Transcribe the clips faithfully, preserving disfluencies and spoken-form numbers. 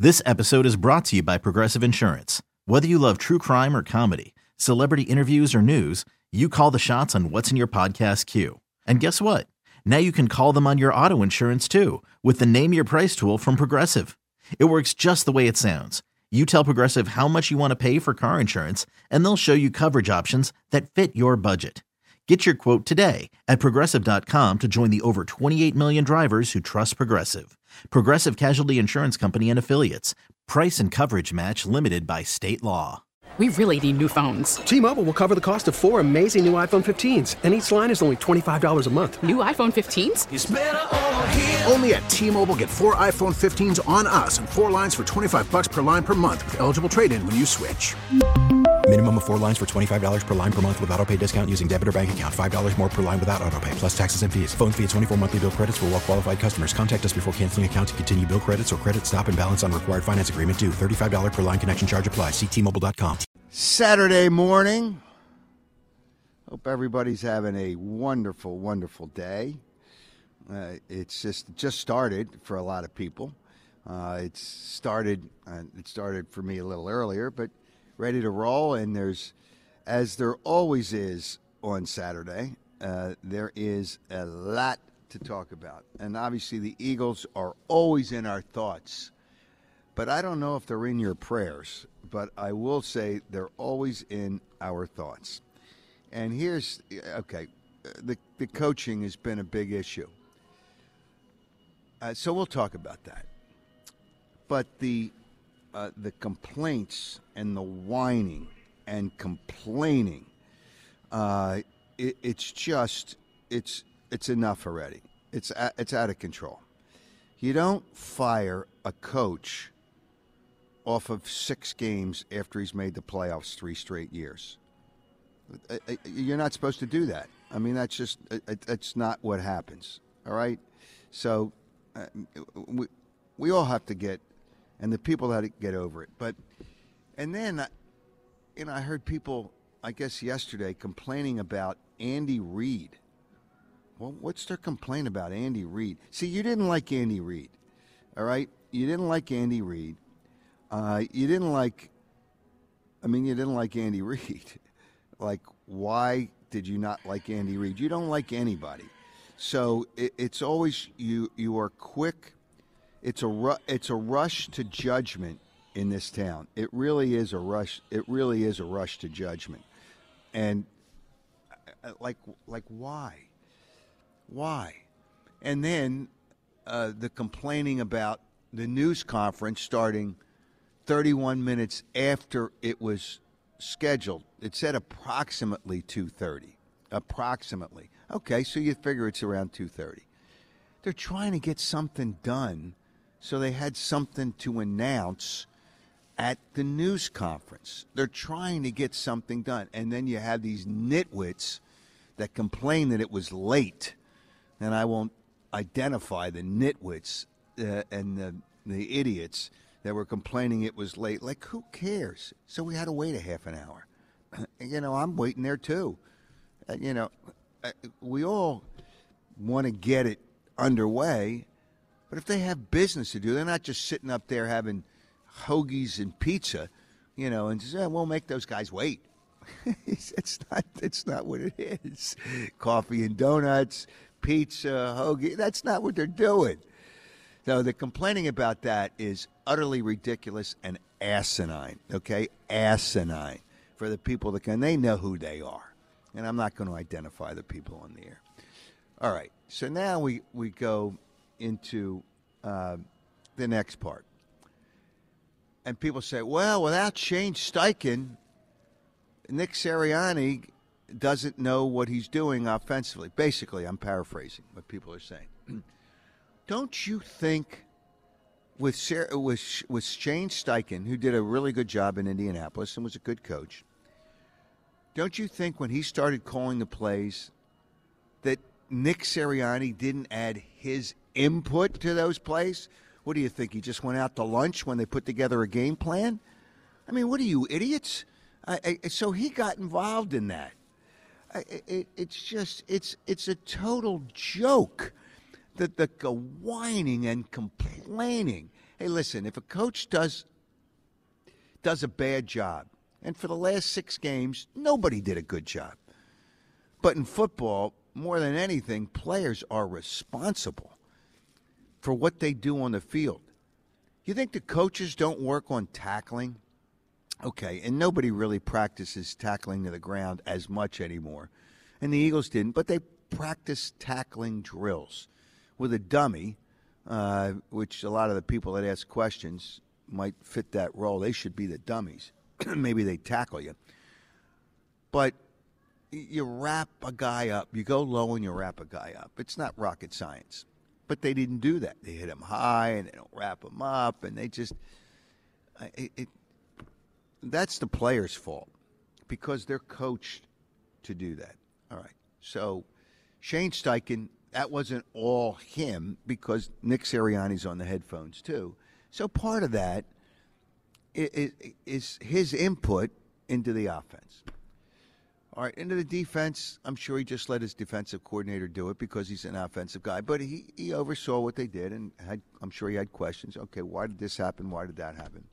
This episode is brought to you by Progressive Insurance. Whether you love true crime or comedy, celebrity interviews or news, you call the shots on what's in your podcast queue. And guess what? Now you can call them on your auto insurance too with the Name Your Price tool from Progressive. It works just the way it sounds. You tell Progressive how much you want to pay for car insurance, and they'll show you coverage options that fit your budget. Get your quote today at Progressive dot com to join the over twenty-eight million drivers who trust Progressive. Progressive Casualty Insurance Company and Affiliates. Price and coverage match limited by state law. We really need new phones. T-Mobile will cover the cost of four amazing new iPhone fifteens, and each line is only twenty-five dollars a month. New iPhone fifteens? It's better over here. Only at T-Mobile, get four iPhone fifteens on us and four lines for twenty-five bucks per line per month with eligible trade-in when you switch. Minimum of four lines for twenty-five dollars per line per month with autopay discount using debit or bank account. five dollars more per line without autopay, plus taxes and fees. Phone fee at twenty-four monthly bill credits for well-qualified customers. Contact us before canceling account to continue bill credits or credit stop and balance on required finance agreement due. thirty-five dollars per line connection charge applies. See T Mobile dot com. Saturday morning. Hope everybody's having a wonderful, wonderful day. Uh, it's just just started for a lot of people. Uh, it's started. Uh, it started for me a little earlier, but ready to roll. And there's, as there always is on Saturday, uh, there is a lot to talk about. And obviously, the Eagles are always in our thoughts. But I don't know if they're in your prayers, but I will say they're always in our thoughts. And here's, okay, the, the coaching has been a big issue. Uh, so we'll talk about that. But the uh, the complaints and the whining and complaining, uh, it, it's just, it's it's enough already. It's it's out of control. You don't fire a coach off of six games after he's made the playoffs three straight years. You're not supposed to do that. I mean, that's just, that's not what happens, all right? So uh, we, we all have to get, and the people have to get over it. But, and then, you know, I heard people, I guess yesterday, complaining about Andy Reid. Well, what's their complaint about Andy Reid? See, you didn't like Andy Reid, all right? You didn't like Andy Reid. Uh, you didn't like, I mean, you didn't like Andy Reid. Like, why did you not like Andy Reid? You don't like anybody. So it, it's always, you you are quick. It's a, ru- it's a rush to judgment in this town. It really is a rush. It really is a rush to judgment. And uh, like, like why? Why? And then uh, the complaining about the news conference starting thirty-one minutes after it was scheduled. It said approximately two thirty. Approximately. Okay, so you figure it's around two thirty. They're trying to get something done, so they had something to announce at the news conference. They're trying to get something done. And then you have these nitwits that complain that it was late. And I won't identify the nitwits uh, and the, the idiots that were complaining it was late. Like, who cares? So we had to wait a half an hour. You know, I'm waiting there too. Uh, you know, uh, we all want to get it underway, but if they have business to do, they're not just sitting up there having hoagies and pizza, you know, and just, eh, we'll make those guys wait. it's not. It's not what it is. Coffee and donuts, pizza, hoagie. That's not what they're doing. So the complaining about that is utterly ridiculous and asinine, okay? Asinine for the people that can. They know who they are. And I'm not going to identify the people on the air. All right, so now we, we go into uh, the next part. And people say, well, without Shane Steichen, Nick Sirianni doesn't know what he's doing offensively. Basically, I'm paraphrasing what people are saying. Don't you think with Sarah, with with Shane Steichen, who did a really good job in Indianapolis and was a good coach, don't you think when he started calling the plays that Nick Sirianni didn't add his input to those plays? What do you think? He just went out to lunch when they put together a game plan? I mean, what are you, idiots? I, I, so he got involved in that. I, it, it's just, it's it's a total joke. The, the, the whining and complaining. Hey, listen, if a coach does does a bad job, and for the last six games, nobody did a good job. But in football, more than anything, players are responsible for what they do on the field. You think the coaches don't work on tackling? Okay, and nobody really practices tackling to the ground as much anymore. And the Eagles didn't, but they practice tackling drills with a dummy, uh, which a lot of the people that ask questions might fit that role. They should be the dummies. Maybe they tackle you. But you wrap a guy up. You go low and you wrap a guy up. It's not rocket science. But they didn't do that. They hit him high and they don't wrap him up. And they just it, – it, that's the player's fault because they're coached to do that. All right. So Shane Steichen, that wasn't all him because Nick Sirianni's on the headphones too. So part of that is, is his input into the offense. All right, into the defense, I'm sure he just let his defensive coordinator do it because he's an offensive guy. But he, he oversaw what they did, and had, I'm sure he had questions. Okay, why did this happen? Why did that happen?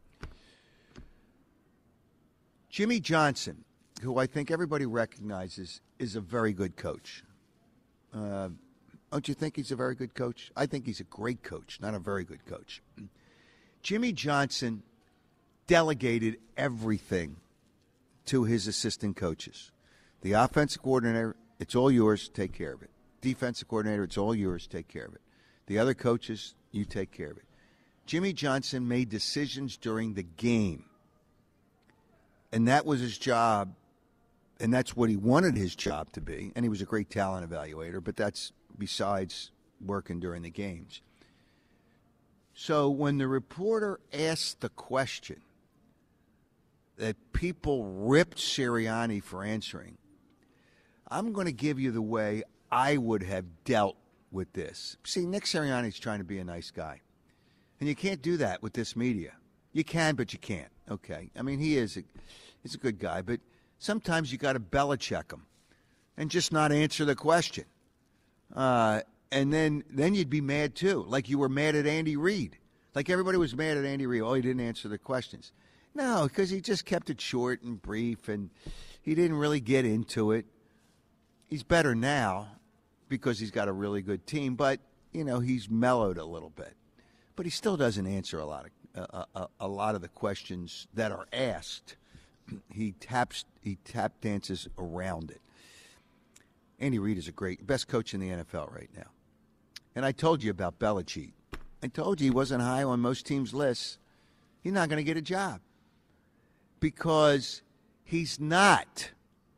Jimmy Johnson, who I think everybody recognizes, is a very good coach. Uh, don't you think he's a very good coach? I think he's a great coach, not a very good coach. Jimmy Johnson delegated everything to his assistant coaches. The offensive coordinator, it's all yours, take care of it. Defensive coordinator, it's all yours, take care of it. The other coaches, you take care of it. Jimmy Johnson made decisions during the game. And that was his job, and that's what he wanted his job to be. And he was a great talent evaluator, but that's besides working during the games. So when the reporter asked the question that people ripped Sirianni for answering, I'm going to give you the way I would have dealt with this. See, Nick Sirianni's trying to be a nice guy. And you can't do that with this media. You can, but you can't. Okay. I mean, he is a, he's a good guy, but sometimes you got to Belichick him and just not answer the question. Uh, and then, then you'd be mad, too, like you were mad at Andy Reid. Like everybody was mad at Andy Reid. Oh, he didn't answer the questions. No, because he just kept it short and brief, and he didn't really get into it. He's better now because he's got a really good team, but, you know, he's mellowed a little bit. But he still doesn't answer a lot of uh, a, a lot of the questions that are asked. He taps he tap dances around it. Andy Reid is a great best coach in the N F L right now. And I told you about Belichick. I told you he wasn't high on most teams' lists. He's not going to get a job because he's not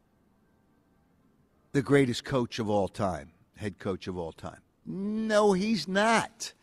the greatest coach of all time, head coach of all time. No, he's not.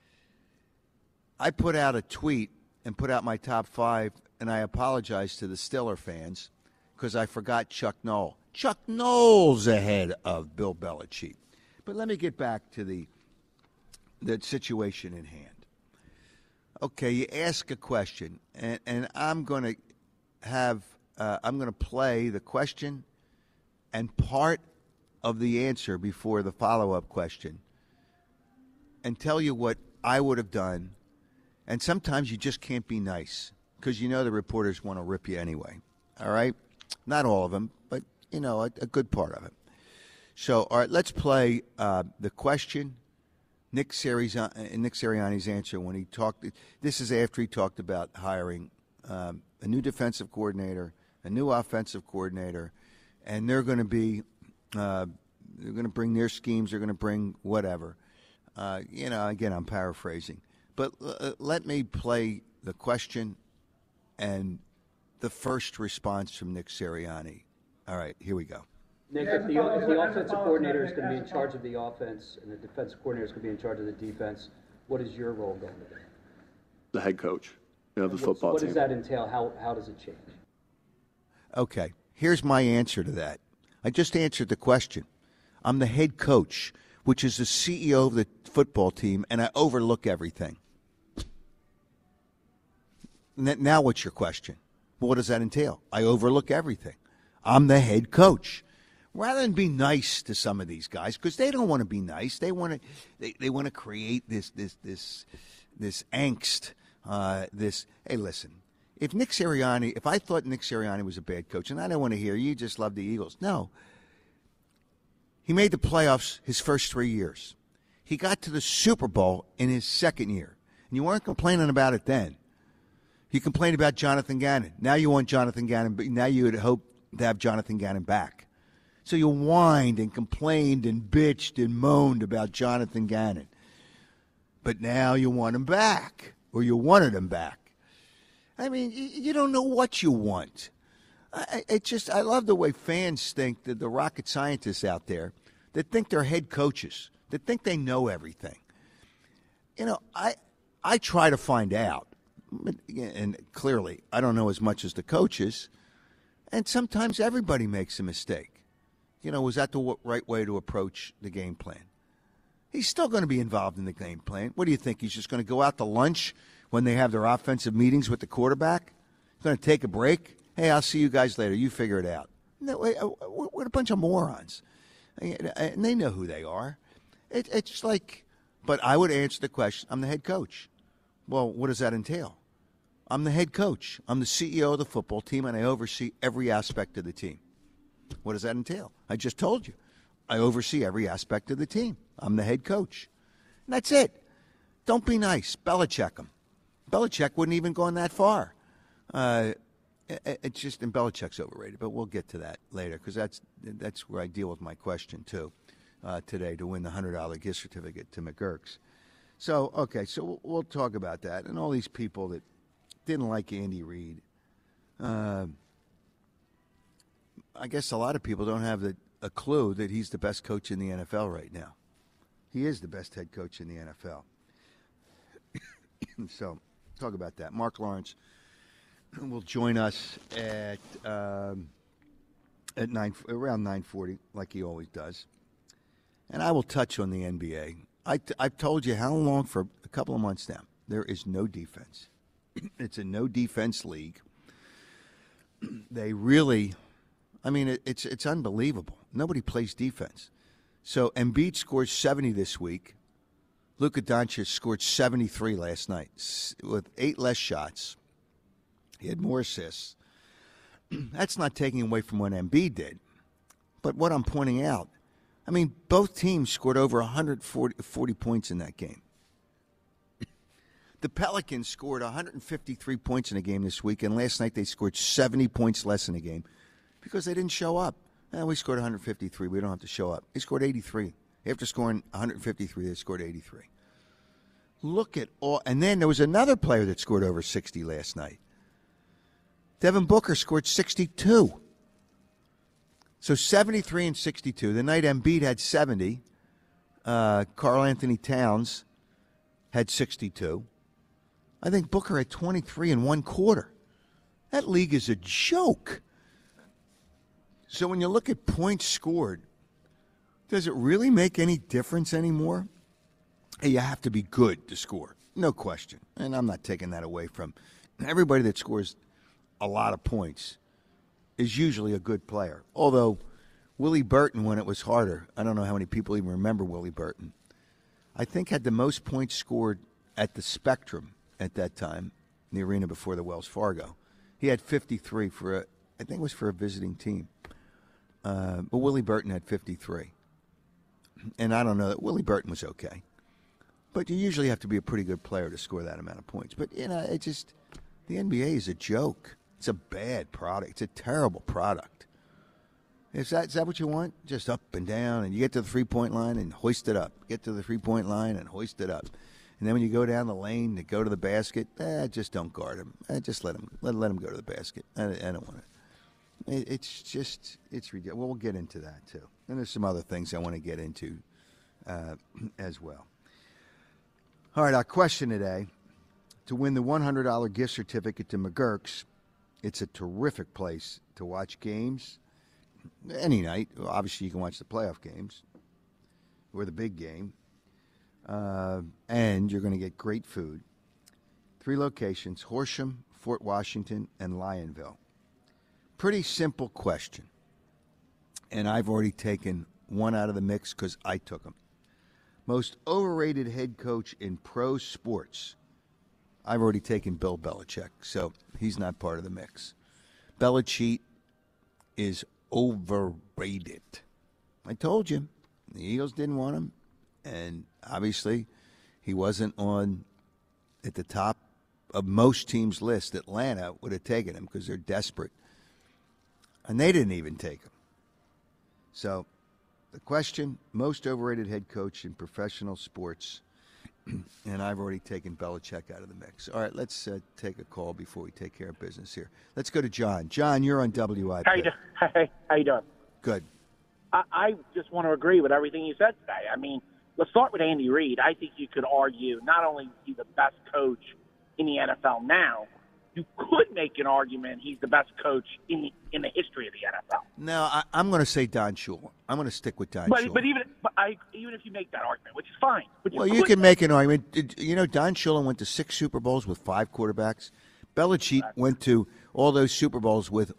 I put out a tweet and put out my top five, and I apologize to the Steeler fans because I forgot Chuck Noll. Chuck Noll's ahead of Bill Belichick. But let me get back to the the situation in hand. Okay, you ask a question, and, and I'm going to have uh, I'm going to play the question and part of the answer before the follow-up question, and tell you what I would have done. And sometimes you just can't be nice because you know the reporters want to rip you anyway. All right? Not all of them, but, you know, a, a good part of it. So, all right, let's play uh, the question, Nick Sirianni, Nick Sirianni's answer when he talked. This is after he talked about hiring um, a new defensive coordinator, a new offensive coordinator, and they're going to be uh, they're going to bring their schemes. They're going to bring whatever. Uh, you know, again, I'm paraphrasing. But uh, let me play the question and the first response from Nick Sirianni. All right, here we go. Nick, if the, if the offensive coordinator is going to be in charge of the offense and the defensive coordinator is going to be in charge of the defense, what is your role going to be? The head coach of the What's, football what team. What does that entail? How how does it change? Okay, here's my answer to that. I just answered the question. I'm the head coach, which is the C E O of the football team, and I overlook everything. Now what's your question? What does that entail? I overlook everything. I'm the head coach. Rather than be nice to some of these guys, because they don't want to be nice, they want to they, they want to create this this this this angst Uh, this, hey, listen, if Nick Sirianni, if I thought Nick Sirianni was a bad coach, and I don't want to hear you just love the Eagles. No. He made the playoffs his first three years. He got to the Super Bowl in his second year. And you weren't complaining about it then. You complained about Jonathan Gannon. Now you want Jonathan Gannon, but now you would hope to have Jonathan Gannon back. So you whined and complained and bitched and moaned about Jonathan Gannon. But now you want him back, or you wanted him back. I mean, you don't know what you want. I, it just, I love the way fans think, that the rocket scientists out there that think they're head coaches, that think they know everything. You know, I I try to find out, and clearly I don't know as much as the coaches, and sometimes everybody makes a mistake. You know, was that the right way to approach the game plan? He's still going to be involved in the game plan. What do you think? He's just going to go out to lunch when they have their offensive meetings with the quarterback? He's going to take a break? Hey, I'll see you guys later. You figure it out. No, we're a bunch of morons. And they know who they are. It, it's like, but I would answer the question, I'm the head coach. Well, what does that entail? I'm the head coach. I'm the C E O of the football team, and I oversee every aspect of the team. What does that entail? I just told you. I oversee every aspect of the team. I'm the head coach. And that's it. Don't be nice. Belichick him. Belichick wouldn't even gone that far. Uh, it, it's just, and Belichick's overrated, but we'll get to that later, because that's that's where I deal with my question, too, uh, today, to win the one hundred dollars gift certificate to McGurk's. So, okay, so we'll, we'll talk about that. And all these people that didn't like Andy Reid. Uh, I guess a lot of people don't have the, a clue that he's the best coach in the N F L right now. He is the best head coach in the N F L. So, talk about that. Mark Lawrence will join us at um, at nine around nine forty, like he always does, and I will touch on the N B A. I t- I've told you how long, for a couple of months now. There is no defense. It's a no defense league. They really, I mean, it, it's it's unbelievable. Nobody plays defense. So Embiid scored seventy this week. Luka Doncic scored seventy-three last night with eight less shots. He had more assists. That's not taking away from what Embiid did. But what I'm pointing out, I mean, both teams scored over one hundred forty points in that game. The Pelicans scored one hundred fifty-three points in a game this week, and last night they scored seventy points less in a game because they didn't show up. Eh, we scored one hundred fifty-three. We don't have to show up. They scored eighty-three. After scoring one hundred fifty-three, they scored eighty-three. Look at all. And then there was another player that scored over sixty last night. Devin Booker scored sixty-two. So seventy-three and sixty-two. The night Embiid had seventy, uh, Karl Anthony Towns had sixty-two. I think Booker had twenty-three in one quarter. That league is a joke. So when you look at points scored, does it really make any difference anymore? Hey, you have to be good to score, no question. And I'm not taking that away from everybody that scores a lot of points is usually a good player. Although Willie Burton, when it was harder, I don't know how many people even remember Willie Burton, I think had the most points scored at the Spectrum at that time, in the arena before the Wells Fargo. He had fifty-three for a, I think it was for a visiting team. Uh, but Willie Burton had fifty-three. And I don't know, that Willie Burton was okay. But you usually have to be a pretty good player to score that amount of points. But, you know, it just, the N B A is a joke. It's a bad product. It's a terrible product. Is that, is that what you want? Just up and down, and you get to the three-point line and hoist it up. Get to the three-point line and hoist it up. And then when you go down the lane to go to the basket, eh, just don't guard him. Eh, just let him let, let him go to the basket. I, I don't want it. it. It's just, it's ridiculous. Well, we'll get into that, too. And there's some other things I want to get into uh, as well. All right, our question today, to win the one hundred dollars gift certificate to McGurk's, it's a terrific place to watch games any night. Obviously, you can watch the playoff games or the big game. Uh, and you're going to get great food. Three locations, Horsham, Fort Washington, and Lionville. Pretty simple question. And I've already taken one out of the mix because I took them. Most overrated head coach in pro sports. I've already taken Bill Belichick, so he's not part of the mix. Belichick is overrated. I told you, the Eagles didn't want him, and obviously he wasn't on at the top of most teams' list. Atlanta would have taken him because they're desperate, and they didn't even take him. So the question, most overrated head coach in professional sports, and I've already taken Belichick out of the mix. All right, let's uh, take a call before we take care of business here. Let's go to John. John, you're on W I P. How you doing? Hey, how you doing? Good. I, I just want to agree with everything you said today. I mean, let's start with Andy Reid. I think you could argue not only is he the best coach in the N F L now, you could make an argument he's the best coach in the, in the history of the N F L. No, I, I'm going to say Don Shula. I'm going to stick with Don but, Shula. But even but I, even if you make that argument, which is fine. But you well, you can make an argument. Did, you know, Don Shula went to six Super Bowls with five quarterbacks. Belichick right. went to all those Super Bowls with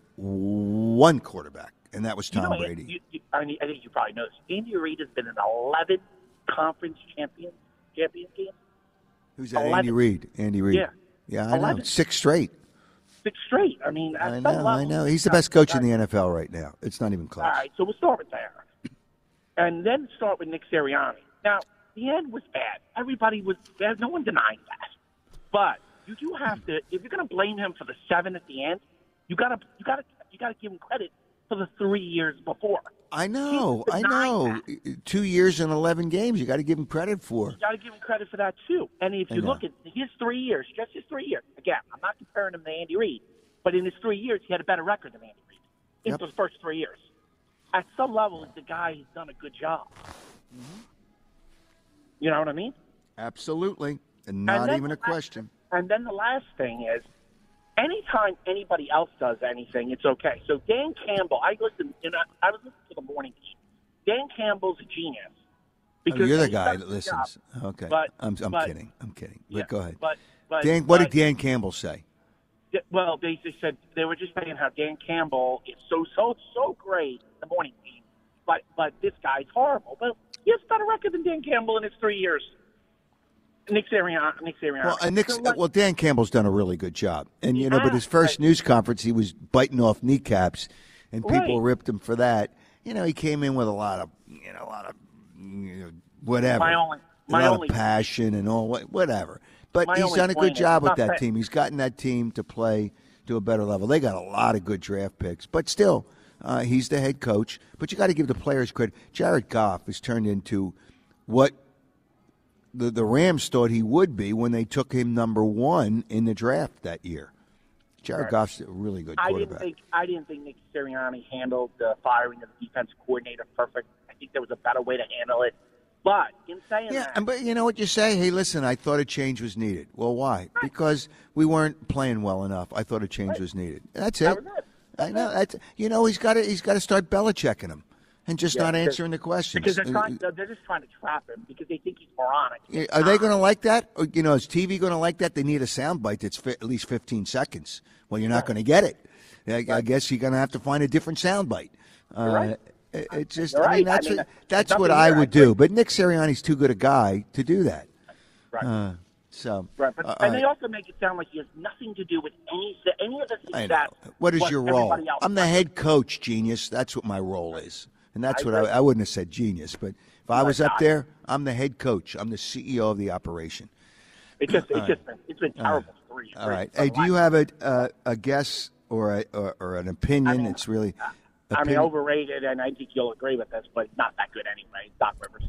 one quarterback, and that was Tom you know, Brady. You, you, I, mean, I think you probably know this. Andy Reid has been in eleven conference champion champion games. Who's that? eleven. Andy Reid. Andy Reid. Yeah. Yeah, I eleven. know. Six straight. Six straight. I mean, at I some know, level, I know. He's the best coach in the N F L right now. It's not even close. All right, so we'll start with there. And then start with Nick Sirianni. Now, the end was bad. Everybody was bad. No one denying that. But you do have to, if you're going to blame him for the seven at the end, you got to you got to you got to give him credit for the three years before. I know, I know. That. Two years and eleven games, you got to give him credit for. You got to give him credit for that too. And if you look at his three years, just his three years. Again, I'm not comparing him to Andy Reid, but in his three years, he had a better record than Andy Reid in yep. those first three years. At some level, the guy has done a good job. Mm-hmm. You know what I mean? Absolutely, and not and even a last, question. And then the last thing is, anytime anybody else does anything, it's okay. So Dan Campbell, I listened, and I, I was listening to the morning team. Dan Campbell's a genius. Because oh, you're the guy that listens. Job. Okay, but, I'm, I'm but, kidding. I'm kidding. But yeah, go ahead. But, but Dan, what but, did Dan Campbell say? Well, they just said they were just saying how Dan Campbell is so so so great in the morning team, but but this guy's horrible. But he has a better record than Dan Campbell in his three years. Nick Sirianni. Nick Sirianni. Well, uh, Nick, so, like, well, Dan Campbell's done a really good job, and you yeah, know, but his first right. news conference, he was biting off kneecaps, and people right. ripped him for that. You know, he came in with a lot of, you know, a lot of, you know, whatever, my only, my a lot only, of passion and all, whatever. But my he's done a good job with that fair. team. He's gotten that team to play to a better level. They got a lot of good draft picks, but still, uh, he's the head coach. But you got to give the players credit. Jared Goff has turned into what the the Rams thought he would be when they took him number one in the draft that year. Jared right. Goff's a really good quarterback. I didn't think I didn't think Nick Sirianni handled the firing of the defensive coordinator perfect. I think there was a better way to handle it. But in saying yeah, that, but you know what you say? Hey, listen, I thought a change was needed. Well, why? Right. Because we weren't playing well enough. I thought a change right. was needed. That's it. That was it. I know. That's, you know, he's got to he's got to start Belichicking him and just yeah, not because, answering the questions. Because they're trying, they're just trying to trap him because they think he's moronic. Yeah, are they going to like that? Or, you know, is T V going to like that? They need a soundbite that's fi- at least fifteen seconds. Well, you're not right. going to get it. I, right. I guess you're going to have to find a different soundbite. Uh, right. It, it just, You're I mean, right. that's I mean, what, that's what here. I would I do. But Nick Sirianni's too good a guy to do that. Right. Uh, so, right. But, uh, and right. they also make it sound like he has nothing to do with any any of the I success. know. What is your role? I'm the head coach, genius. That's what my role is. And that's I what I, I wouldn't have said genius. But if I was up there, I'm the head coach. I'm the C E O of the operation. It just, it's All just right. been, it's been terrible. All Three, All right. Hey, do you have a uh, a guess or a, or, or an opinion? I mean, it's really. I mean, overrated, and I think you'll agree with this, but not that good anyway. Doc Rivers.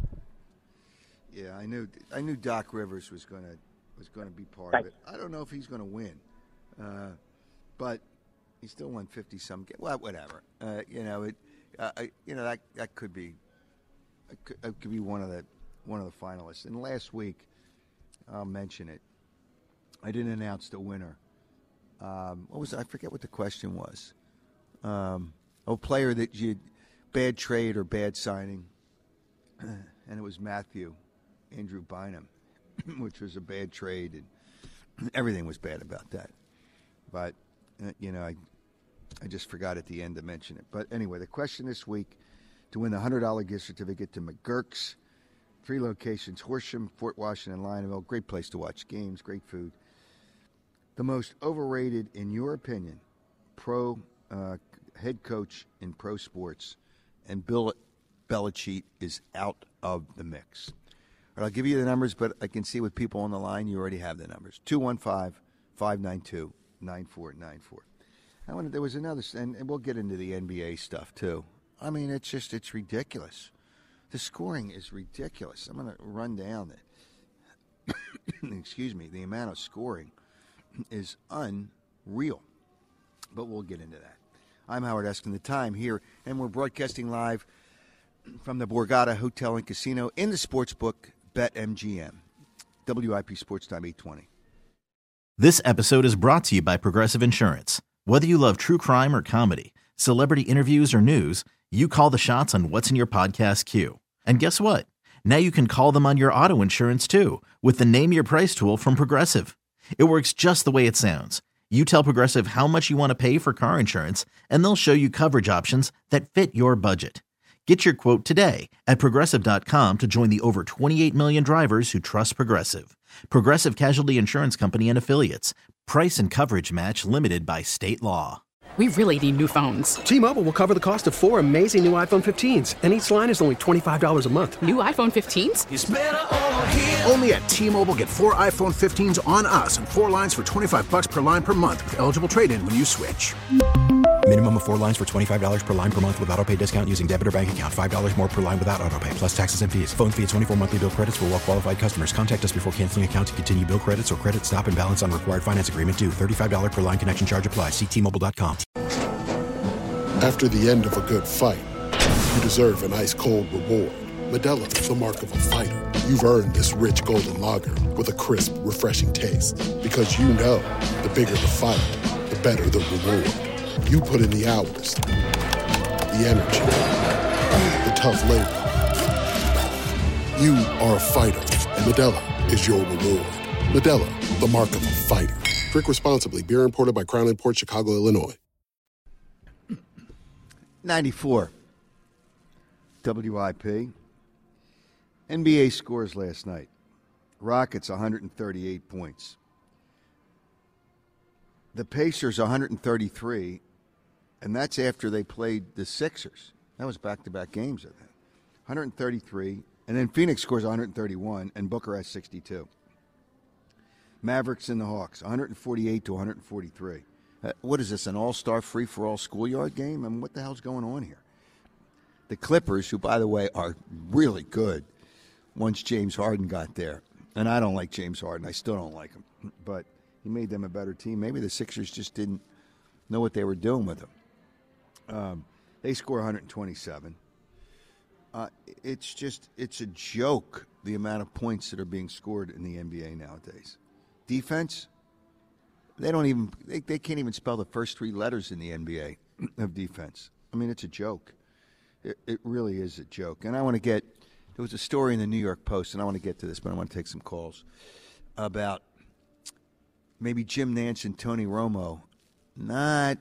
Yeah, I knew. I knew Doc Rivers was going to was going to be part Thanks. of it. I don't know if he's going to win, uh, but he still won fifty some. Well, whatever. Uh, you know it. Uh, I, you know that that could be. It could, it could be one of the one of the finalists. And last week, I'll mention it. I didn't announce the winner. Um, what was I forget what the question was. Um, a player that you bad trade or bad signing, and it was Matthew Andrew Bynum, which was a bad trade, and everything was bad about that. But uh, you know, I I just forgot at the end to mention it. But anyway, the question this week to win the hundred dollar gift certificate to McGurk's, three locations: Horsham, Fort Washington, Lionville. Great place to watch games, great food. The most overrated, in your opinion, pro uh, head coach in pro sports, and Bill Belichick is out of the mix. All right, I'll give you the numbers, but I can see with people on the line, you already have the numbers. two one five, five nine two, nine four nine four. I wanted, there was another, and, and we'll get into the N B A stuff, too. I mean, it's just, it's ridiculous. The scoring is ridiculous. I'm going to run down it. Excuse me, the amount of scoring is unreal. But we'll get into that. I'm Howard Eskin, the time here, and we're broadcasting live from the Borgata Hotel and Casino in the sportsbook BetMGM. W I P Sports Time eight twenty. This episode is brought to you by Progressive Insurance. Whether you love true crime or comedy, celebrity interviews or news, you call the shots on what's in your podcast queue. And guess what? Now you can call them on your auto insurance too with the Name Your Price tool from Progressive. It works just the way it sounds. You tell Progressive how much you want to pay for car insurance, and they'll show you coverage options that fit your budget. Get your quote today at Progressive dot com to join the over twenty-eight million drivers who trust Progressive. Progressive Casualty Insurance Company and Affiliates. Price and coverage match limited by state law. We really need new phones. T-Mobile will cover the cost of four amazing new iPhone fifteens, and each line is only twenty-five dollars a month. New iPhone fifteens? It's better over here. Only at T-Mobile, get four iPhone fifteens on us and four lines for twenty-five bucks per line per month with eligible trade-in when you switch. Minimum of four lines for twenty-five dollars per line per month with autopay discount using debit or bank account. five dollars more per line without autopay, plus taxes and fees. Phone fee at twenty-four monthly bill credits for well-qualified customers. Contact us before canceling account to continue bill credits or credit stop and balance on required finance agreement due. thirty-five dollars per line connection charge applies. See T Mobile dot com. After the end of a good fight, you deserve an ice-cold reward. Modelo is the mark of a fighter. You've earned this rich golden lager with a crisp, refreshing taste. Because you know, the bigger the fight, the better the reward. You put in the hours, the energy, the tough labor. You are a fighter, and Modelo is your reward. Modelo, the mark of a fighter. Drink responsibly. Beer imported by Crown Imports, Chicago, Illinois. ninety-four W I P. N B A scores last night. Rockets one hundred thirty-eight points. The Pacers one hundred thirty-three, and that's after they played the Sixers. That was back-to-back games of that. one hundred thirty-three, and then Phoenix scores one hundred thirty-one, and Booker has sixty-two. Mavericks and the Hawks, one hundred forty-eight to one hundred forty-three. Uh, what is this, an all-star free-for-all schoolyard game? I mean, what the hell's going on here? The Clippers, who, by the way, are really good once James Harden got there. And I don't like James Harden. I still don't like him. But he made them a better team. Maybe the Sixers just didn't know what they were doing with him. Um, they score one hundred twenty-seven. Uh, it's just, it's a joke, the amount of points that are being scored in the N B A nowadays. Defense, they don't even, they, they can't even spell the first three letters in the N B A of defense. I mean, it's a joke. It, it really is a joke. And I want to get, there was a story in the New York Post, and I want to get to this, but I want to take some calls, about maybe Jim Nantz and Tony Romo not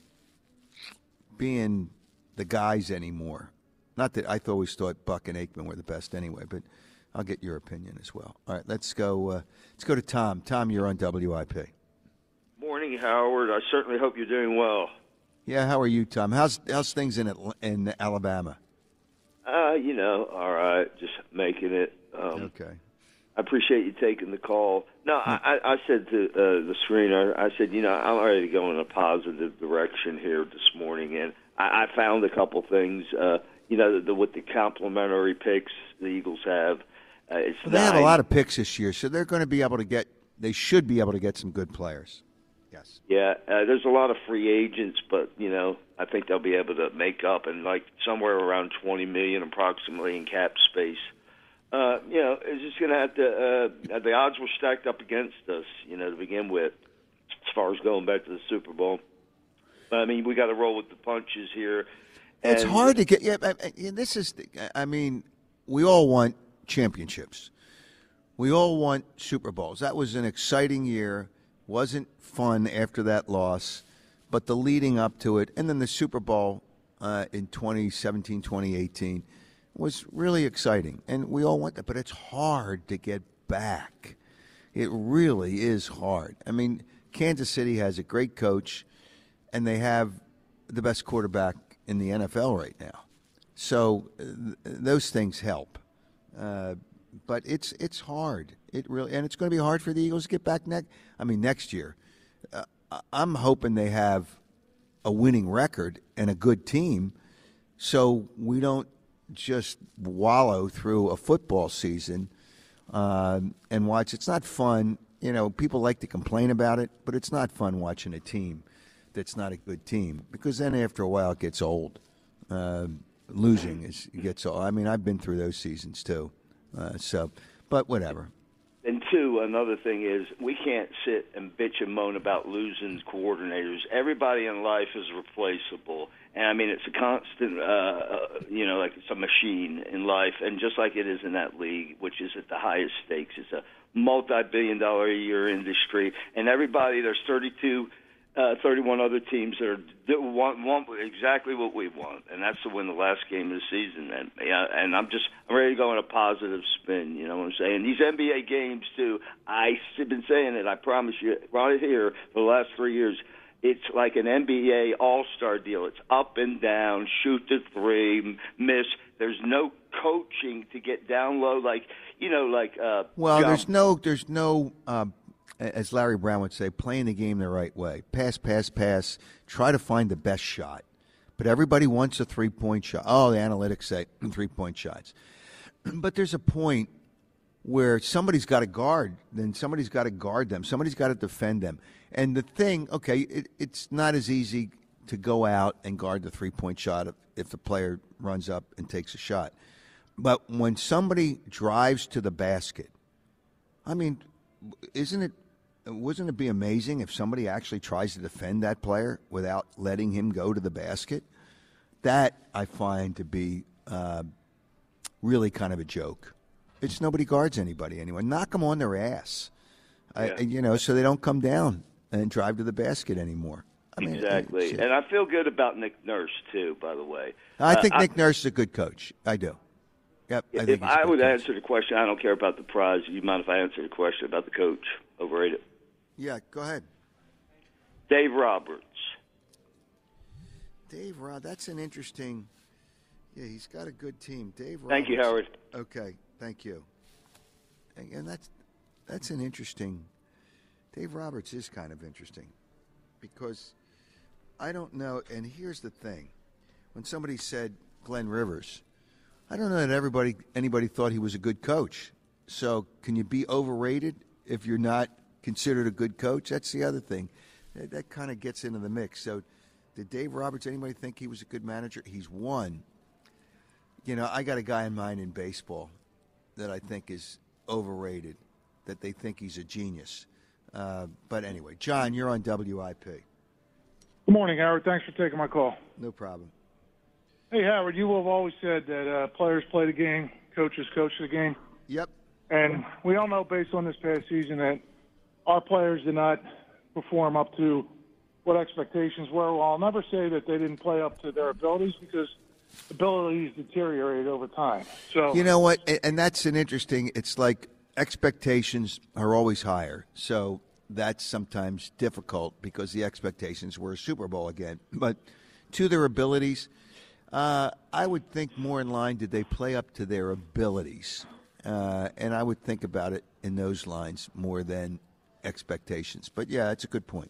being the guys anymore. Not that I always thought Buck and Aikman were the best anyway, but I'll get your opinion as well. All right, let's go. Uh, let's go to Tom. Tom, you're on W I P. Morning, Howard. I certainly hope you're doing well. Yeah, how are you, Tom? How's how's things in Atl- in Alabama? Uh, you know, all right, just making it. Um, okay. I appreciate you taking the call. No, I, I said to uh, the screener, I said, you know, I'm ready to go in a positive direction here this morning, and I, I found a couple things. Uh, you know, the, the, with the complimentary picks the Eagles have, uh, it's well, they have a lot of picks this year, so they're going to be able to get. They should be able to get some good players. Yes. Yeah, uh, there's a lot of free agents, but you know, I think they'll be able to make up, and like somewhere around twenty million approximately in cap space. Uh, you know, it's just going to have to. Uh, the odds were stacked up against us, you know, to begin with, as far as going back to the Super Bowl. I mean, we got to roll with the punches here. It's and, hard to get. Yeah, this is. I mean, we all want championships. We all want Super Bowls. That was an exciting year. Wasn't fun after that loss, but the leading up to it, and then the Super Bowl uh, in twenty seventeen, twenty eighteen was really exciting, and we all want that. But it's hard to get back. It really is hard. I mean, Kansas City has a great coach, and they have the best quarterback in the N F L right now. So uh, th- those things help. Uh, but it's it's hard. It really, and it's going to be hard for the Eagles to get back next. I mean, next year. Uh, I'm hoping they have a winning record and a good team, so we don't just wallow through a football season uh, and watch. It's not fun. You know, people like to complain about it, but it's not fun watching a team that's not a good team, because then after a while it gets old. Uh, losing is gets old. I mean, I've been through those seasons too. Uh, so, but whatever. And two, another thing is we can't sit and bitch and moan about losing coordinators. Everybody in life is replaceable. And, I mean, it's a constant, uh, uh, you know, like it's a machine in life. And just like it is in that league, which is at the highest stakes, it's a multi-billion dollar a year industry. And everybody, there's thirty-two, uh, thirty-one other teams that, are, that want, want exactly what we want. And that's to win the last game of the season. And, yeah, and I'm just I'm ready to go on a positive spin, you know what I'm saying? These N B A games, too, I've been saying it, I promise you, right here for the last three years, it's like an N B A all-star deal. It's up and down, shoot the three, miss. There's no coaching to get down low, like, you know, like uh, well, jump. there's no, there's no, um, as Larry Brown would say, playing the game the right way. Pass, pass, pass. Try to find the best shot. But everybody wants a three-point shot. Oh, the analytics say three-point shots. But there's a point where somebody's got to guard. Then somebody's got to guard them. Somebody's got to defend them. And the thing, okay, it, it's not as easy to go out and guard the three-point shot if, if the player runs up and takes a shot. But when somebody drives to the basket, I mean, isn't it, wouldn't it be amazing if somebody actually tries to defend that player without letting him go to the basket? That I find to be uh, really kind of a joke. It's nobody guards anybody anymore. Knock them on their ass, yeah. I, you know, so they don't come down and drive to the basket anymore. I mean, exactly. And I feel good about Nick Nurse, too, by the way. I think uh, Nick I, Nurse is a good coach. I do. Yep. I if think I would coach. answer the question, I don't care about the prize. You mind if I answer the question about the coach? Overrated. Yeah, go ahead. Dave Roberts. Dave Rob, that's an interesting. Yeah, he's got a good team. Dave Roberts. Thank you, Howard. Okay, thank you. And, and that's that's an interesting. Dave Roberts is kind of interesting because I don't know. And here's the thing: when somebody said Glenn Rivers, I don't know that everybody anybody thought he was a good coach. So can you be overrated if you're not considered a good coach? That's the other thing. That, that kind of gets into the mix. So did Dave Roberts, anybody think he was a good manager? He's won. You know, I got a guy in mind in baseball that I think is overrated, that they think he's a genius. Uh, but anyway, John, you're on W I P. Good morning, Howard. Thanks for taking my call. No problem. Hey, Howard, you have always said that uh, players play the game, coaches coach the game. Yep. And we all know based on this past season that our players did not perform up to what expectations were. Well, I'll never say that they didn't play up to their abilities because abilities deteriorate over time. So you know what? And that's an interesting, it's like expectations are always higher. So that's sometimes difficult because the expectations were a Super Bowl again. But to their abilities, uh, I would think more in line, did they play up to their abilities? Uh, and I would think about it in those lines more than expectations. But, yeah, that's a good point.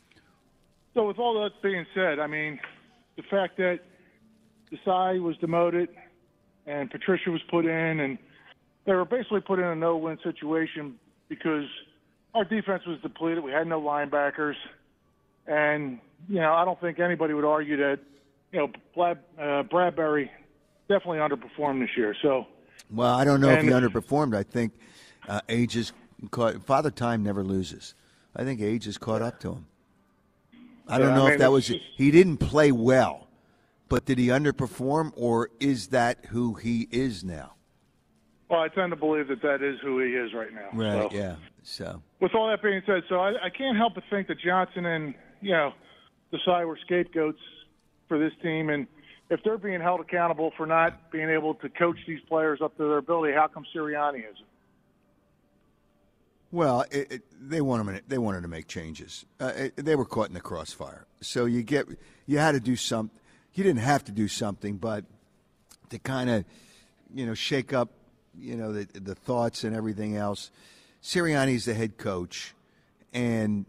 So with all that being said, I mean, the fact that Desai was demoted and Patricia was put in, and they were basically put in a no-win situation because our defense was depleted. We had no linebackers. And, you know, I don't think anybody would argue that, you know, Brad, uh, Bradbury definitely underperformed this year. So, well, I don't know if and, he underperformed. I think uh, age has caught – Father Time never loses. I think age has caught up to him. I don't yeah, know I mean, if that was just, – he didn't play well, but did he underperform, or is that who he is now? Well, I tend to believe that that is who he is right now. Right, so. yeah. So, with all that being said, so I, I can't help but think that Johnson and, you know, Desai were scapegoats for this team. And if they're being held accountable for not being able to coach these players up to their ability, how come Sirianni isn't? Well, it, it, they want them. They wanted to make changes. Uh, it, they were caught in the crossfire. So you get, you had to do something. You didn't have to do something, but to kind of, you know, shake up, you know, the the thoughts and everything else. Sirianni's the head coach, and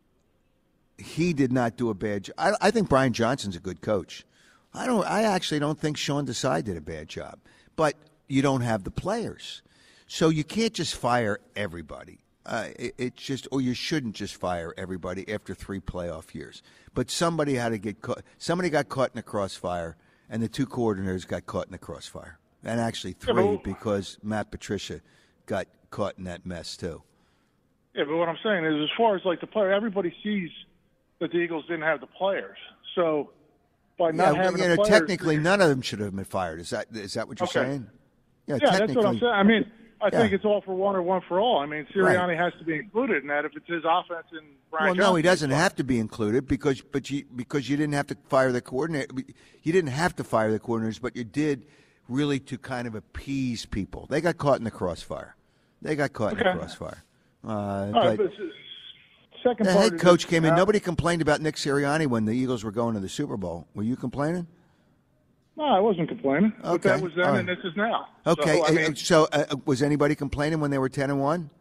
he did not do a bad job. I, I think Brian Johnson's a good coach. I don't. I actually don't think Sean Desai did a bad job, but you don't have the players, so you can't just fire everybody. Uh, it, it's just, or you shouldn't just fire everybody after three playoff years. But somebody had to get caught. Somebody got caught in the crossfire, and the two coordinators got caught in the crossfire, and actually three because Matt Patricia got caught in that mess too. Yeah, but what I'm saying is, as far as like the player, everybody sees that the Eagles didn't have the players. So by not yeah, having you the know, players, technically, none of them should have been fired. Is that is that what you're Okay. saying? yeah, that's what I'm saying. I mean, I Yeah. think it's all for one or one for all. I mean, Sirianni Right. has to be included in that if it's his offense and Brian Well, no, he Johnson. doesn't have to be included because, but you because you didn't have to fire the coordinator. You didn't have to fire the coordinators, but you did really to kind of appease people. They got caught in the crossfire. They got caught in Okay. the crossfire. Uh, All right, but but s- second the part head is coach that- came in. uh, Nobody complained about Nick Sirianni when the Eagles were going to the Super Bowl. Were you complaining? No, I wasn't complaining. But that Okay, was then, all and right. this is now. Okay, So, I uh, mean, so uh, was anybody complaining when they were ten and one?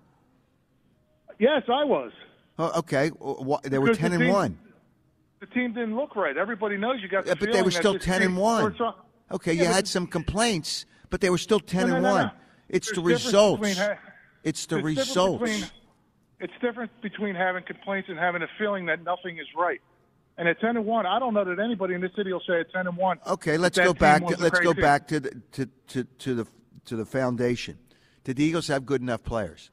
yes, I was. Oh, okay, Wh- they were Because ten the and team- one. The team didn't look right. Everybody knows you got the Yeah, but they feeling were that still this ten team- and one. or so- Okay, Yeah, you but- had some complaints, but they were still ten No, no, and no, one. no. It's the There's difference results. between ha- It's the there's difference results. between- It's different between having complaints and having a feeling that nothing is right. And at ten and one, I don't know that anybody in this city will say at ten and one. Okay, let's that go team back. was To, a let's great go team. back to the to, to, to the to the foundation. Did the Eagles have good enough players?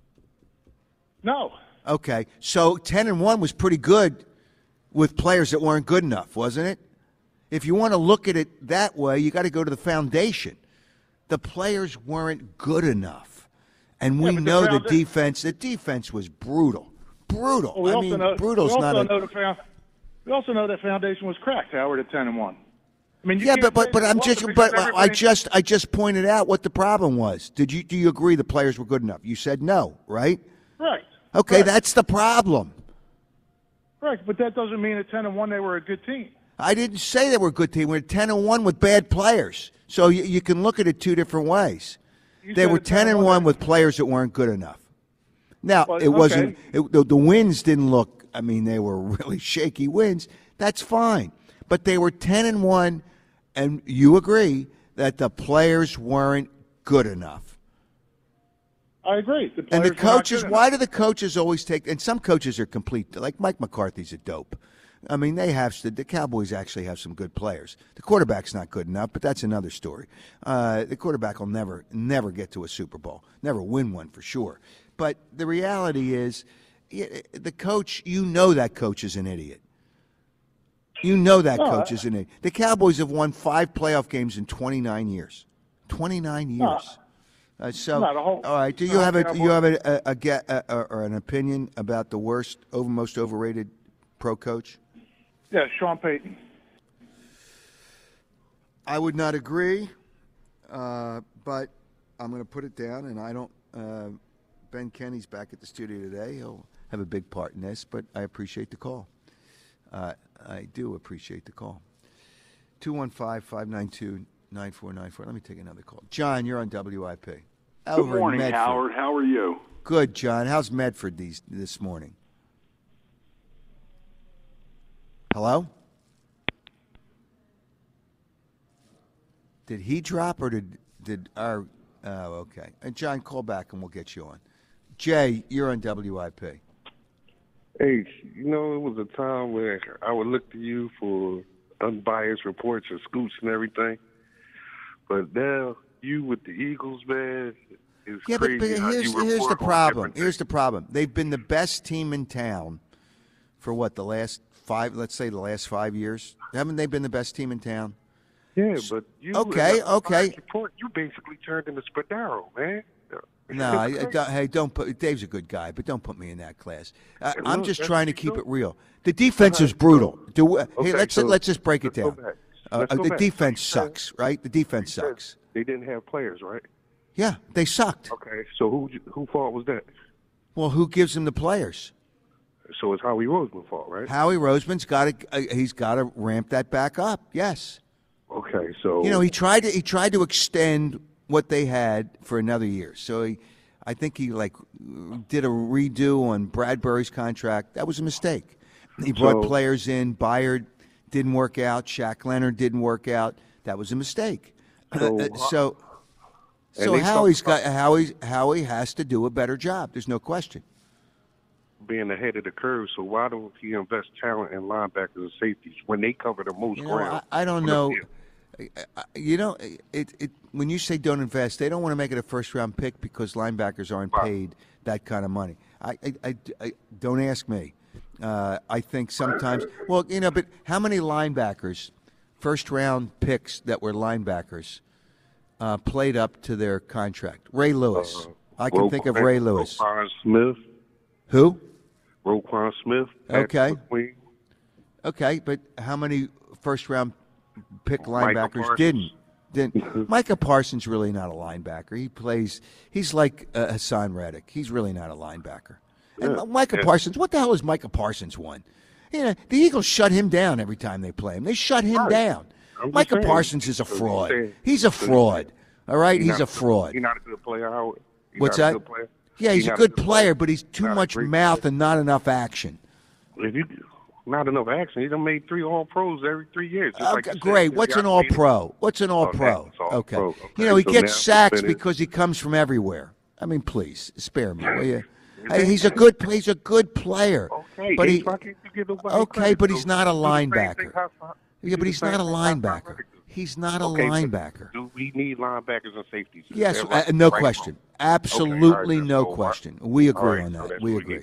No. Okay, so ten and one was pretty good with players that weren't good enough, wasn't it? If you want to look at it that way, you got to go to the foundation. The players weren't good enough, and we Yeah, but the know the founda- defense. The defense was brutal, brutal. Well, we I also mean, know, brutal's we also not a. know the found, we also know that foundation was cracked, Howard, at ten and one. I mean, you Yeah, can't but but say but it I'm wasn't just because but I everybody- just I just pointed out what the problem was. Did you do you agree the players were good enough? You said no, right? Right. Okay, Right. that's the problem. Right, but that doesn't mean at ten and one they were a good team. I didn't say they were a good team. We're ten and one with bad players, so you, you can look at it two different ways. You They said were at ten and one with players that weren't good enough. Now Well, it wasn't. okay. It, the, the wins didn't look. I mean, they were really shaky wins. That's fine, but they were ten and one, and you agree that the players weren't good enough. I agree. The And the players were not coaches, good why enough. do the coaches always take? And some coaches are complete, like Mike McCarthy's a dope. I mean, they have the Cowboys actually have some good players. The quarterback's not good enough, but that's another story. Uh, the quarterback will never, never get to a Super Bowl, never win one for sure. But the reality is, y- the coach, you know that coach is an idiot. You know that No, coach I- is an idiot. The Cowboys have won five playoff games in twenty-nine years. twenty-nine years. No. Uh, so, No, the whole- all right. Do you no, have a Cowboys- do you have a, a, a, get- a, a or an opinion about the worst, over most overrated pro coach? Yeah, Sean Payton. I would not agree, uh, but I'm going to put it down. And I don't. Uh, Ben Kenny's back at the studio today. He'll have a big part in this, but I appreciate the call. Uh, I do appreciate the call. two one five, five nine two, nine four nine four. Let me take another call. John, you're on W I P. Good Over in morning, Medford. Howard. How are you? Good, John. How's Medford these this morning? Hello? Did he drop or did did our? Oh, okay. And John, call back and we'll get you on. Jay, you're on W I P. Hey, you know, it was a time where I would look to you for unbiased reports of scoops and everything. But now, you with the Eagles, man, is Yeah, but, crazy. but how here's you here's the report on problem. different Here's the problem. They've been the best team in town for what, the last five? Let's say the last five years. Haven't they been the best team in town? Yeah, but you Okay, in the okay. unbiased report, you basically turned into Spadaro, man. No, I, I don't, hey, don't put. Dave's a good guy, but don't put me in that class. Uh, Hey, I'm look, just that's trying to what keep you it real. The defense All is right, brutal. so- Do hey, okay, let's so let's just break it let's go down. back. Uh, Let's go the back. defense So you said- sucks, right? The defense you said sucks. They didn't have players, right? Yeah, they sucked. Okay, so who who fault was that? Well, who gives him the players? So it's Howie Roseman's fault, right? Howie Roseman's got to uh, he's got to ramp that back up. Yes. Okay, so you know he tried to he tried to extend what they had for another year. So he, I think he like did a redo on Bradbury's contract. That was a mistake. He brought So- players in. Byard didn't work out. Shaq Leonard didn't work out. That was a mistake. So- Uh, so And so they Howie's talk got Howie Howie has to do a better job. There's no question. being ahead of the curve, so why don't he invest talent in linebackers and safeties when they cover the most You know, ground? I, I don't on the know. field? I- You know, it, it when you say don't invest, they don't want to make it a first round pick because linebackers aren't paid that kind of money. I, I, I, I- don't ask me. Uh, I think sometimes, well, you know, but how many linebackers, first round picks that were linebackers, uh, played up to their contract? Ray Lewis. I can Ro- think of Ray Lewis. Roquan Smith. Who? Roquan Smith. Okay. Patrick McQueen. Okay, but how many first round pick Micah linebackers Parsons. didn't? Didn't Micah Parsons really not a linebacker? He plays. He's like uh, Hassan Reddick. He's really not a linebacker. And Yeah. Micah Yeah. Parsons. What the hell has Micah Parsons won? You know, the Eagles shut him down every time they play him. They shut him Right. down. I'm just Micah saying. Parsons is a So you're fraud. saying- He's a so fraud. All right, He's he's not a fraud. He's not a good player, Howard. He's What's not that? A good player. Yeah, he's, a not good player, but he's too not a much great mouth and not enough action. If you not enough action, he done made three All Pros every three years. just like Okay, you said. great. What's an He all made- pro? What's an all Oh, pro? that's all Okay. pro. Okay, You know, he so gets now sacks that is- because he comes from everywhere. I mean, please spare me, will you? Hey, he's a good he's a good player. Okay, but he why can't you give nobody Okay, credit, but though? he's not a Do the same thing linebacker. Howard- Yeah, do but the he's same not a thing Howard linebacker. Rodriguez do. He's not a Okay, but linebacker. Do we need linebackers and safeties? Is Yes, that right? uh, no Right, question. wrong? Absolutely Okay, all right, no so, uh, question. We all agree right, on so that. that's We what agree. get.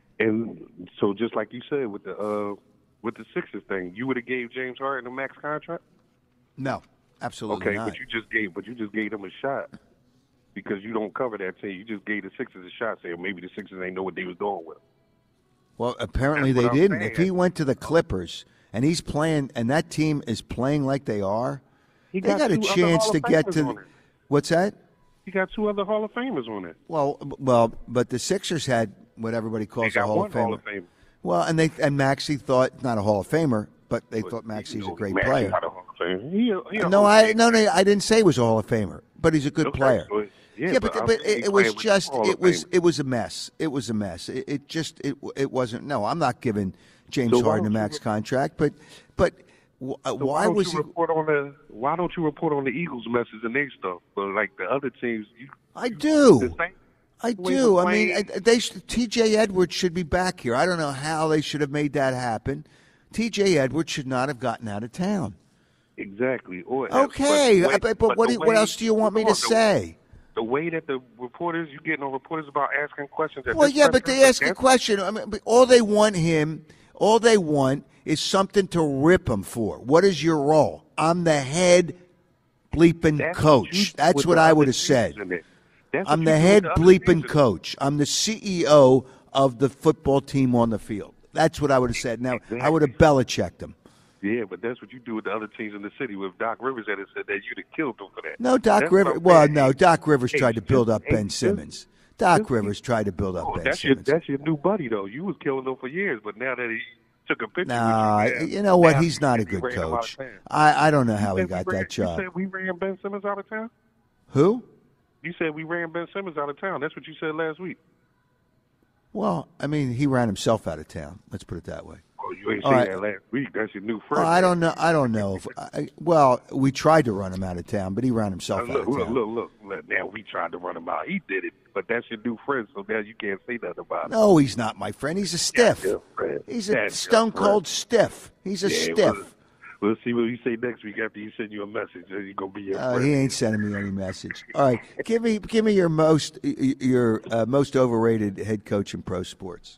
And so, just like you said with the uh, with the Sixers thing, you would have gave James Harden a max contract. No, absolutely Okay, not. but you just gave, but you just gave them a shot because you don't cover that team. You just gave the Sixers a shot, saying maybe the Sixers ain't know what they was doing with. Well, apparently That's they what I'm didn't. saying. If he went to the Clippers and he's playing, and that team is playing like they are, He they got got a two other chance Hall to of get Famers to. on The, it. what's that? You got two other Hall of Famers on it. Well, well, but the Sixers had what everybody They calls got a Hall one of Famer. Hall of Famer. Well, and they and Maxey thought not a Hall of Famer, but they thought Maxey's a great Maxey player. not a Hall of Famer. He a- he a No, Hall of I Famer. no, no, I didn't say he was a Hall of Famer, but he's a good Okay, player. so- yeah, yeah, but but, I'm but saying it, he's it was playing with just Hall of it was Famers. it was a mess. It was a mess. It, it just it it wasn't. No, I'm not giving James So why Harden a don't you max re- contract, but but w- uh, So why don't was you he? report on the Why don't you report on the Eagles' messes and their stuff? But like the other teams, you, I do. the same- I the way do. we're I mean, playing- I- they T J Edwards should be back here. I don't know how they should have made that happen. T J Edwards should not have gotten out of town. Exactly. Or, Okay, but, the way- but, but what, the do you- what way- else do you want me to hold on, the- say? The way that the reporters, you getting on reporters about asking questions. At Well, this yeah, press but they conference, ask a that's- question. I mean, but all they want him, all they want is something to rip him for. What is your role? I'm the head bleeping That's what coach. you- That's with what the I other would have teams said. in it. That's I'm what the you do head with the other teams in bleeping it. coach. I'm the C E O of the football team on the field. That's what I would have said. Now, I would have Belichicked him. Yeah, but that's what you do with the other teams in the city. With Doc Rivers had it said that you'd have killed them for that. No, Doc That's what Rivers. I'm Well, saying. no, Doc Rivers Hey, tried to build up hey, Ben just- Simmons. Doc just- Rivers tried to build up Oh, Ben that's your Simmons. that's your new buddy though. You was killing him for years, but now that he took a picture, Nah, with you, you know what? now He's not a you good ran him out of coach. town. I, I don't know You how he said we got ran- that job. You said we ran Ben Simmons out of town. Who? You said we ran Ben Simmons out of town. That's what you said last week. Well, I mean, he ran himself out of town. Let's put it that way. Oh, you ain't All saying right. that last week. That's your new Well, friend. I don't know. I don't know. If, I, well, we tried to run him out of town, but he ran himself Now, out look, of look, town. look, look, look. Now we tried to run him out. He did it, but that's your new friend, so now you can't say nothing about it. No, he's not my friend. He's a stiff. your friend. He's a That's your stone friend. cold stiff. He's a Yeah, stiff. We'll, we'll see what you say next week after he send you a message. Then he's gonna be your Uh, friend. he ain't sending me any message. All right, give me give me your most your uh, most overrated head coach in pro sports.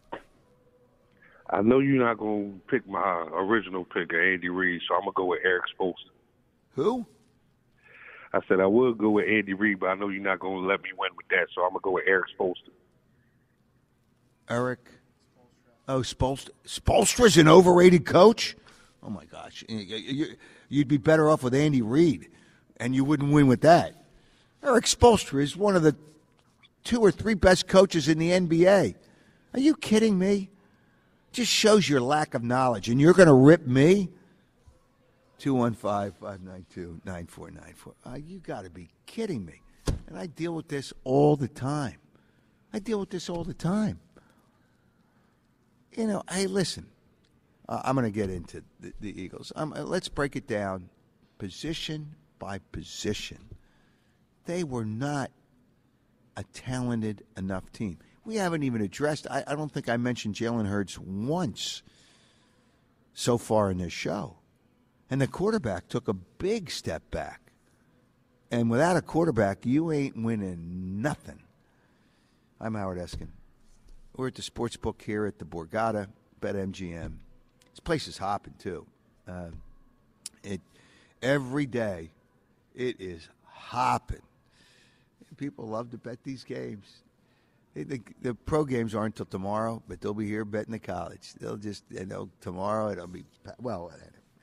I know you're not gonna pick my original pick of Andy Reid, so I'm gonna go with Eric Spoelstra. Who? I said I would go with Andy Reid, but I know you're not gonna let me win with that, so I'm gonna go with Eric Spoelstra. Eric. Oh, Spolstra. Spolstra's an overrated coach? Oh, my gosh. You- you- You'd be better off with Andy Reid, and you wouldn't win with that. Eric Spolstra is one of the two or three best coaches in the N B A. Are you kidding me? Just shows your lack of knowledge, and you're going to rip me? two one five, five nine two, nine four nine four. Uh, you got to be kidding me. And I deal with this all the time. I deal with this all the time. You know, hey, listen. Uh, I'm going to get into the, the Eagles. Um, uh, let's break it down position by position. They were not a talented enough team. We haven't even addressed, I, I don't think I mentioned Jalen Hurts once so far in this show. And the quarterback took a big step back. And without a quarterback, you ain't winning nothing. I'm Howard Eskin. We're at the sports book here at the Borgata, BetMGM. This place is hopping, too. Uh, it every day, it is hopping. People love to bet these games. They, the, the pro games aren't until tomorrow, but they'll be here betting the college. They'll just, you know, tomorrow it'll be, well,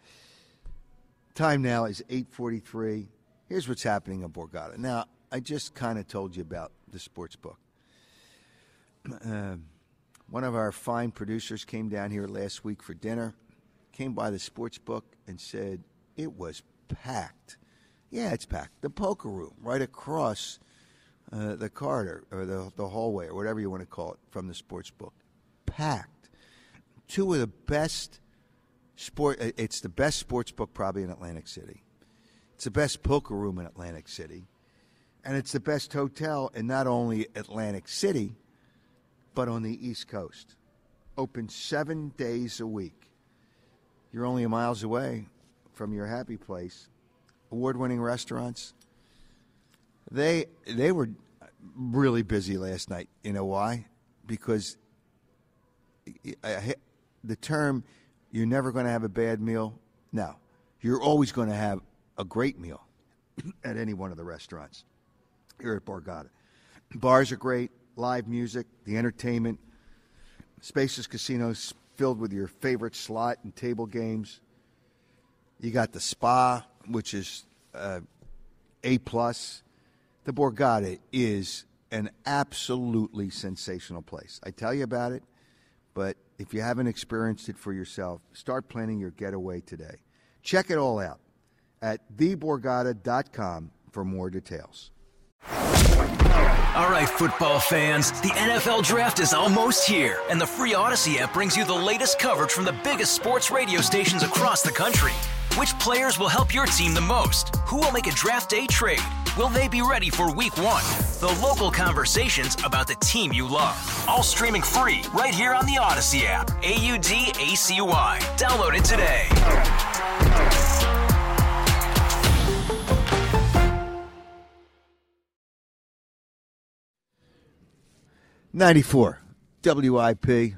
time now is eight forty-three. Here's what's happening in Borgata. Now, I just kind of told you about the sports book. Uh, one of our fine producers came down here last week for dinner, came by the sports book and said it was packed. Yeah, it's packed. The poker room right across uh, the corridor or the, the hallway or whatever you want to call it from the sports book. Packed. Two of the best sport. It's the best sports book probably in Atlantic City. It's the best poker room in Atlantic City. And it's the best hotel in not only Atlantic City, but on the East Coast. Open seven days a week. You're only a miles away from your happy place. Award-winning restaurants. They they were really busy last night. You know why? Because the term, you're never going to have a bad meal. No. You're always going to have a great meal at any one of the restaurants here at Borgata. Bars are great, live music, the entertainment, spacious casinos filled with your favorite slot and table games. You got the spa, which is uh, A plus. The Borgata is an absolutely sensational place. I tell you about it, but if you haven't experienced it for yourself, start planning your getaway today. Check it all out at the borgata dot com for more details. All right, football fans, the N F L Draft is almost here, and the free Odyssey app brings you the latest coverage from the biggest sports radio stations across the country. Which players will help your team the most? Who will make a draft day trade? Will they be ready for week one? The local conversations about the team you love. All streaming free right here on the Odyssey app. A U D A C Y. Download it today. ninety-four W I P.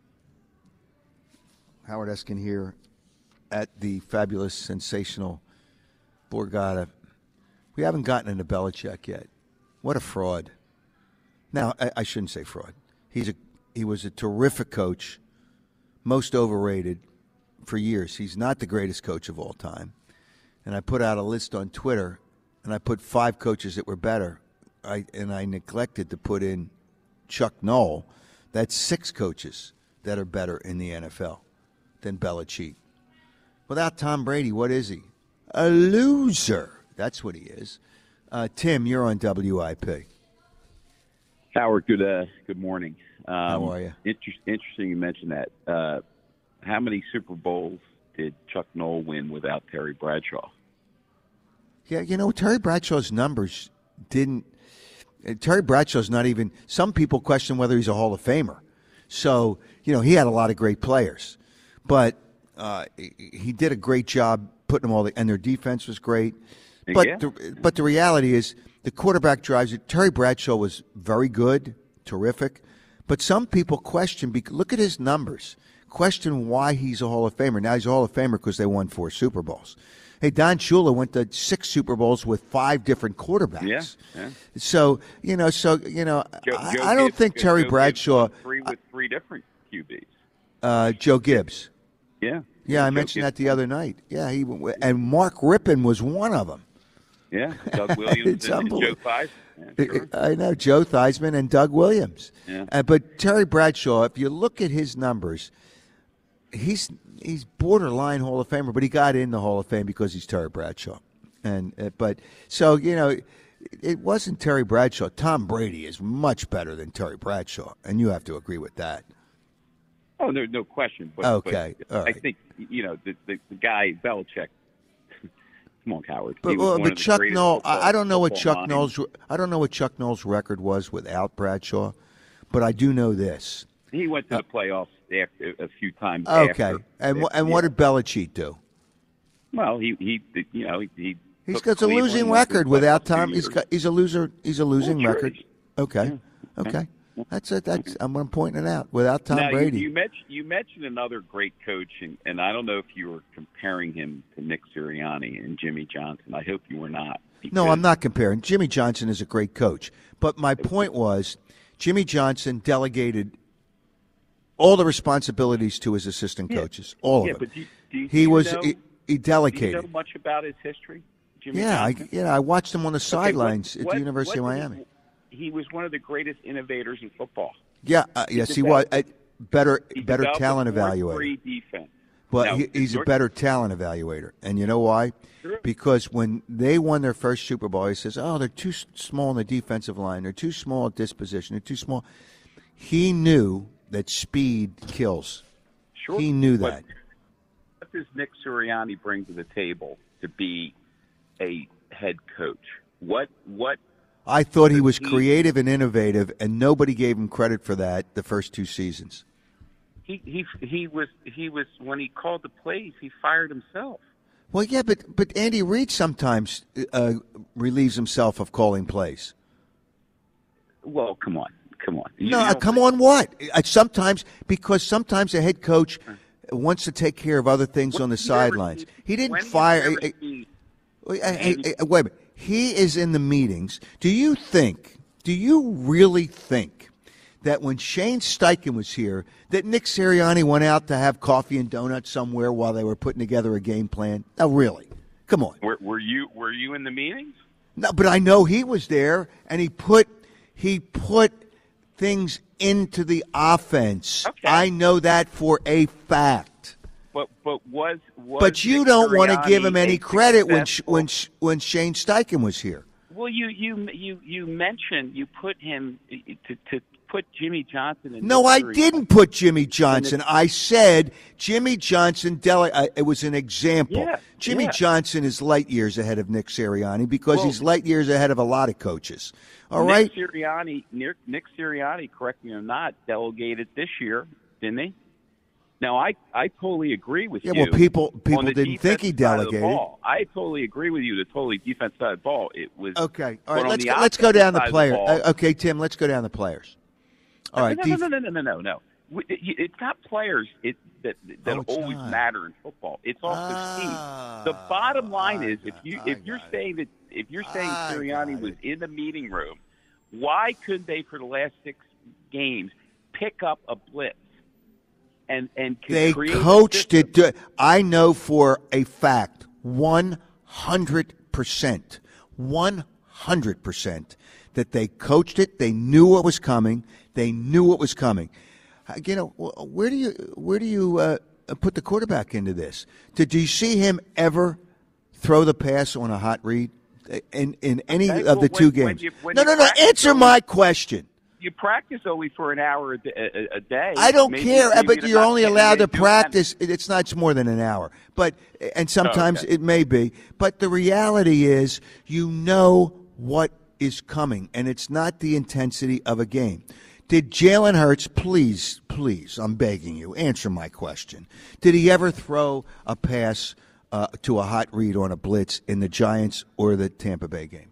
Howard Eskin here at the fabulous, sensational Borgata. We haven't gotten into Belichick yet. What a fraud. Now, I, I shouldn't say fraud. He's a he was a terrific coach, most overrated for years. He's not the greatest coach of all time. And I put out a list on Twitter, and I put five coaches that were better. I and I neglected to put in Chuck Noll. That's six coaches that are better in the N F L than Belichick. Without Tom Brady, what is he? A loser. That's what he is. Uh, Tim, you're on W I P. Howard, good uh, good morning. Um, How are you? Inter- interesting you mentioned that. Uh, how many Super Bowls did Chuck Noll win without Terry Bradshaw? Yeah, you know, Terry Bradshaw's numbers didn't – Terry Bradshaw's not even – some people question whether he's a Hall of Famer. So, you know, he had a lot of great players. But uh, he did a great job putting them all – and their defense was great. But, yeah. the, but the reality is the quarterback drives it. Terry Bradshaw was very good, terrific. But some people question – look at his numbers. Question why he's a Hall of Famer. Now he's a Hall of Famer because they won four Super Bowls. Hey, Don Shula went to six Super Bowls with five different quarterbacks. Yeah, yeah. So, you know, so, you know, Joe, I, Joe I don't Gibbs, think Terry Joe Bradshaw Gibbs three with three different Q Bs. Uh, Joe Gibbs. Yeah. Yeah, I Joe mentioned Gibbs. that the other night. Yeah, he and Mark Rippon was one of them. Yeah, Doug Williams It's and, and Joe unbelievable. Theismann. Sure. I know, Joe Theismann and Doug Williams. Yeah. Uh, but Terry Bradshaw, if you look at his numbers, he's he's borderline Hall of Famer, but he got in the Hall of Fame because he's Terry Bradshaw. And uh, but so you know, it wasn't Terry Bradshaw. Tom Brady is much better than Terry Bradshaw, and you have to agree with that. Oh, there's no question. But, okay, but all right. I think you know the the, the guy Belichick. Come on, Howard. But, well, but Chuck Noll, I, I don't know what Chuck Noll's I don't know what Chuck Noll's record was without Bradshaw, but I do know this. He went to the playoffs after a few times. Okay, after, and after, and yeah. what did Belichick do? Well, he he you know he. he He's got a losing record without Tom. He's got he's a loser. He's a losing well, record. Okay, yeah. okay, that's it. That's I'm pointing it out. Without Tom now, Brady, you, you mentioned you mentioned another great coach, and, and I don't know if you were comparing him to Nick Sirianni and Jimmy Johnson. I hope you were not. No, I'm not comparing. Jimmy Johnson is a great coach, but my point was Jimmy Johnson delegated all the responsibilities to his assistant yeah. coaches. All yeah, of it. But do, do, he do was know, he, he delegated. Do you know much about his history? Jimmy yeah, I, Johnson? yeah, I watched him on the sidelines okay, what, at what, the University what of Miami. He, he was one of the greatest innovators in football. Yeah, uh, yes, he was. Uh, better, he better talent a evaluator. Defense. But now, he, he's a better talent evaluator, and you know why? Sure. Because when they won their first Super Bowl, he says, "Oh, they're too small in the defensive line. They're too small at this position. They're too small." He knew that speed kills. Sure. He knew that. What does Nick Sirianni bring to the table to be a head coach? What what I thought he was creative and innovative, and nobody gave him credit for that the first two seasons. He he he was he was when he called the plays, he fired himself. Well, yeah, but but Andy Reid sometimes uh, relieves himself of calling plays. Well, come on, come on. You no, uh, know, come on. What? Uh, sometimes because sometimes a head coach wants to take care of other things when on the you sidelines. See, he didn't fire. Uh, uh, uh, uh, wait a minute. He is in the meetings. Do you think? Do you really think that when Shane Steichen was here, that Nick Sirianni went out to have coffee and donuts somewhere while they were putting together a game plan? No, really. Come on. Were, were you were you in the meetings? No, but I know he was there, and he put he put things into the offense. Okay. I know that for a fact. But but was, was but you Nick don't want to Sirianni give him any credit when successful... when when Shane Steichen was here. Well, you you you you mentioned you put him to to put Jimmy Johnson in. No, I didn't put Jimmy Johnson. I said Jimmy Johnson. Dele- uh, it was an example. Yeah, Jimmy yeah. Johnson is light years ahead of Nick Sirianni because Well, he's light years ahead of a lot of coaches. All Nick right. Sirianni, Nick, Nick Sirianni, correct me or not, delegated this year, didn't he? Now, I, I totally agree with Yeah, you. well, people people on the didn't think he defensive side of the delegated. ball. I totally agree with you. The totally defense side of the ball, it was Okay. All but right. on Let's the go, let's go down the offensive player. side of the ball- Uh, okay, Tim. Let's go down the players. All right. No, def- no, no, no, no, no, no, no. We- it- It's not players it, that that Oh, it's always not. matter in football. It's also Ah, team. The bottom line is, if you I if you're got it. saying that if you're saying I Sirianni got was it. in the meeting room, why couldn't they for the last six games pick up a blitz and and They create a coached system? it. To, I know for a fact, one hundred percent, one hundred percent, that they coached it. They knew what was coming. They knew what was coming. Uh, You know, wh- where do you where do you uh, put the quarterback into this? Did you see him ever throw the pass on a hot read in in any Okay, of well, the when- two when games? you- when no, you no, no. practice Answer only- my question. You practice only for an hour a, d- a- a day. I don't Maybe- care, maybe but they're you're not only getting allowed to into it. practice. It's not it's more than an hour, but and sometimes okay. it may be. But the reality is, you know what is coming, and it's not the intensity of a game. Did Jalen Hurts, please, please, I'm begging you, answer my question. Did he ever throw a pass uh, to a hot read on a blitz in the Giants or the Tampa Bay game?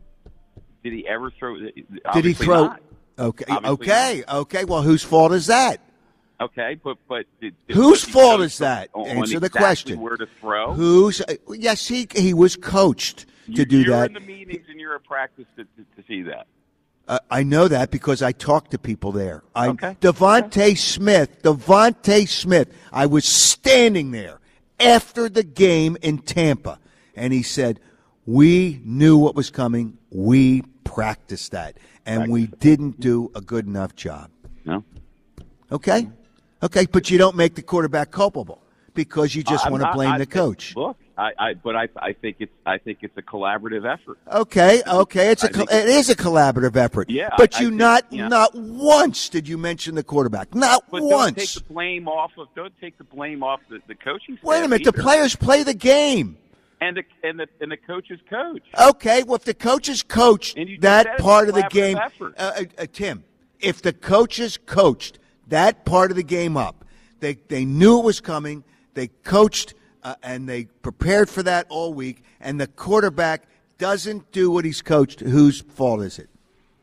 Did he ever throw? Did he obviously throw? not. Okay, Obviously okay, okay. Well, whose fault is that? Okay, but but did, did, Whose was he fault coached is that? on- on Answer the exactly question. Where to throw? Who's? uh, Yes, he he was coached to you, do you're that. in the meetings and you're at practice to, to, to see that. Uh, I know that because I talked to people there. I, Okay. Devontae Smith, Devontae Smith. I was standing there after the game in Tampa, and he said, "We knew what was coming. We practice that, and practice. we didn't do a good enough job. No. Okay? Okay, but you don't make the quarterback culpable because you just I'm want to not, blame I, the coach. Look, I, I but I, I think it's I think it's a collaborative effort. Okay, okay, it's a think, it is a collaborative effort. Yeah, but I, you I think, not yeah. not once did you mention the quarterback. Not but once. Don't take the blame off of don't take the blame off the, the coaching staff. Wait a minute, either. the players play the game. And the and the and the coach's coach. Okay, well, if the coaches coached that part of the game, uh, uh, uh, Tim, if the coaches coached that part of the game up, they they knew it was coming, they coached uh, and they prepared for that all week, and the quarterback doesn't do what he's coached, whose fault is it?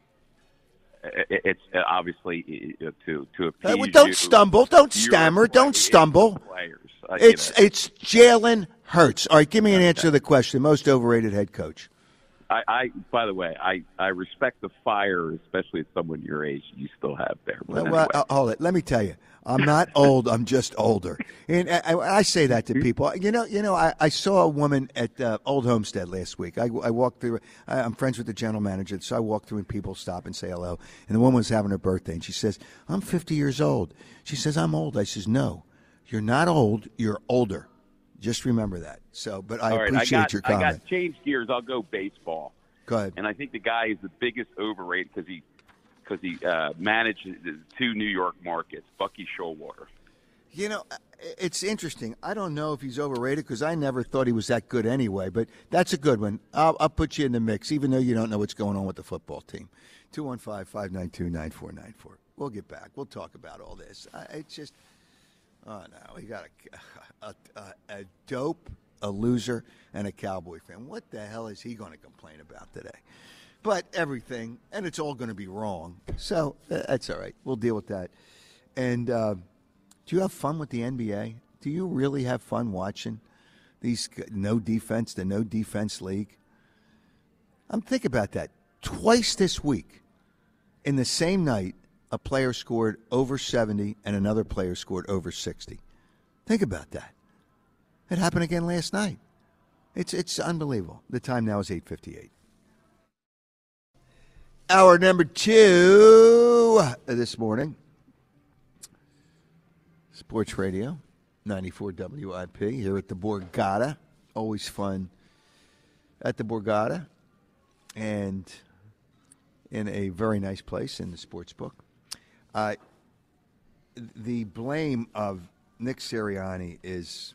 It's obviously to to appease uh, well, Don't you, stumble, don't stammer, don't stumble. Players. Uh, it's you know. it's Jalen Hurts. All right, give me an answer to the question. Most overrated head coach. I, I by the way, I, I respect the fire, especially at someone your age. You still have there. But Well, anyway. well, uh, hold it. Let me tell you, I'm not old. I'm just older, and I, I say that to people. You know, you know. I, I saw a woman at uh, Old Homestead last week. I, I walked through. I, I'm friends with the general manager, so I walk through and people stop and say hello. And the woman was having her birthday, and she says, "I'm fifty years old." She says, "I'm old." I says, "No, you're not old. You're older." Just remember that. So, but I All right, appreciate I got, your comment. I got change gears. I'll go baseball. Go ahead. And I think the guy is the biggest overrated because he because he uh, managed the two New York markets, Bucky Showalter. You know, it's interesting. I don't know if he's overrated because I never thought he was that good anyway, but that's a good one. I'll, I'll put you in the mix, even though you don't know what's going on with the football team. two one five, five nine two, nine four nine four. We'll get back. We'll talk about all this. I, it's just, oh, no, we got a, a, a, a dope, a loser, and a Cowboy fan. What the hell is he going to complain about today? But everything, and it's all going to be wrong. So uh, that's all right. We'll deal with that. And uh, do you have fun with the N B A? Do you really have fun watching these no defense, the no defense league? I'm thinking about that. Twice this week, in the same night, a player scored over seventy and another player scored over sixty. Think about that. It happened again last night. It's it's unbelievable. The time now is eight fifty-eight. Hour number two this morning. Sports Radio, ninety-four W I P, here at the Borgata. Always fun at the Borgata. And in a very nice place in the sports book. Uh, the blame of Nick Sirianni is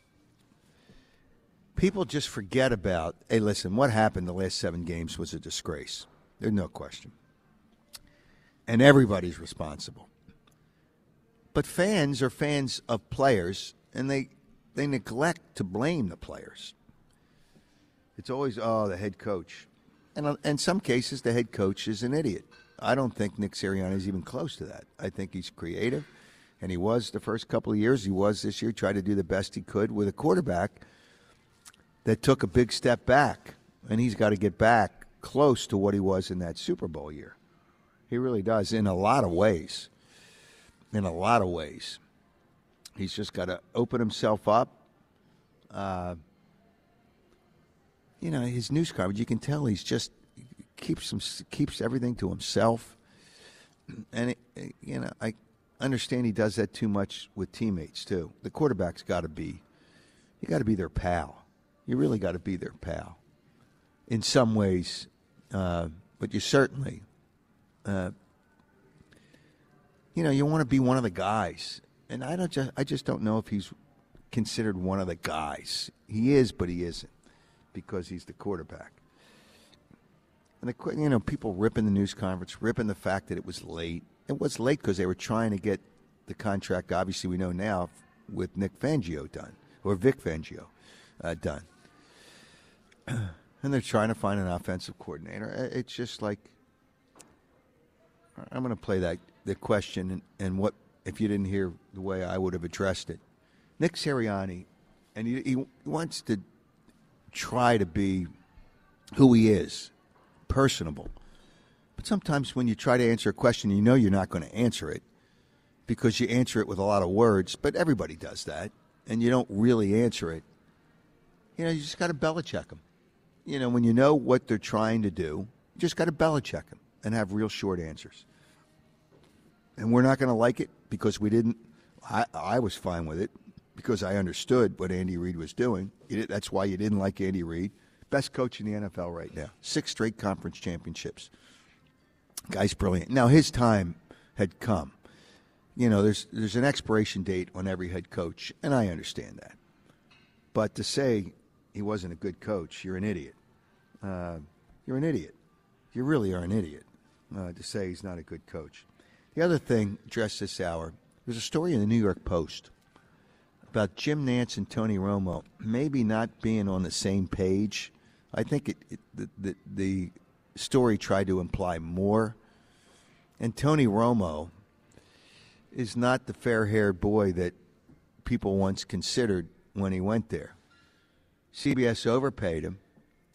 people just forget about, hey, listen, what happened the last seven games was a disgrace. There's no question. And everybody's responsible. But fans are fans of players, and they they neglect to blame the players. It's always, oh, the head coach. And in some cases, the head coach is an idiot. I don't think Nick Sirianni is even close to that. I think he's creative, and he was the first couple of years. He was this year, tried to do the best he could with a quarterback that took a big step back, and he's got to get back close to what he was in that Super Bowl year. He really does, in a lot of ways. In a lot of ways. He's just got to open himself up. Uh, you know, his news coverage, you can tell he's just keeps him, keeps everything to himself. And, it, you know, I understand he does that too much with teammates, too. The quarterback's got to be, you got to be their pal. You really got to be their pal. In some ways, uh, but you certainly, uh, you know, you want to be one of the guys. And I don't just, I just don't know if he's considered one of the guys. He is, but he isn't, because he's the quarterback. And, the, you know, people ripping the news conference, ripping the fact that it was late. It was late because they were trying to get the contract, obviously we know now, with Nick Fangio done, or Vic Fangio uh, done. And they're trying to find an offensive coordinator. It's just like, I'm going to play that the question, and, and what, if you didn't hear the way I would have addressed it. Nick Sirianni, and he, he wants to try to be who he is, personable. But sometimes when you try to answer a question, you know you're not going to answer it because you answer it with a lot of words, but everybody does that, and you don't really answer it. You know, you just got to Belichick them. You know, when you know what they're trying to do, You just got to Belichick him and have real short answers. And we're not going to like it because we didn't. I, I was fine with it because I understood what Andy Reid was doing. That's why you didn't like Andy Reid. Best coach in the N F L right now. Six straight conference championships. Guy's brilliant. Now, his time had come. You know, there's there's an expiration date on every head coach, and I understand that. But to say he wasn't a good coach, you're an idiot. Uh, you're an idiot. You really are an idiot uh, to say he's not a good coach. The other thing addressed this hour, there's a story in the New York Post about Jim Nantz and Tony Romo maybe not being on the same page. I think it, it, the, the, the story tried to imply more. And Tony Romo is not the fair-haired boy that people once considered when he went there. C B S overpaid him.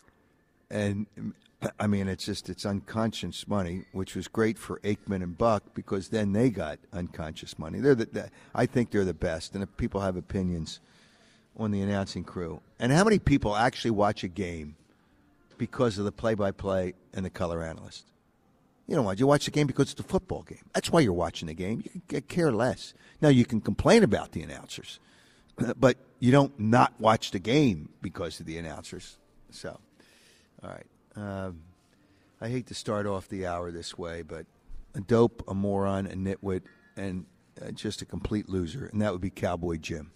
And, I mean, it's just, it's unconscious money, which was great for Aikman and Buck because then they got unconscious money. They're the, the, I think they're the best, and if people have opinions on the announcing crew. And how many people actually watch a game because of the play-by-play and the color analyst? You don't watch. You watch the game because it's a football game. That's why you're watching the game. You can care less. Now, you can complain about the announcers, but you don't not watch the game because of the announcers. So, all right. Um, I hate to start off the hour this way, but a dope, a moron, a nitwit, and uh, just a complete loser, and that would be Cowboy Jim.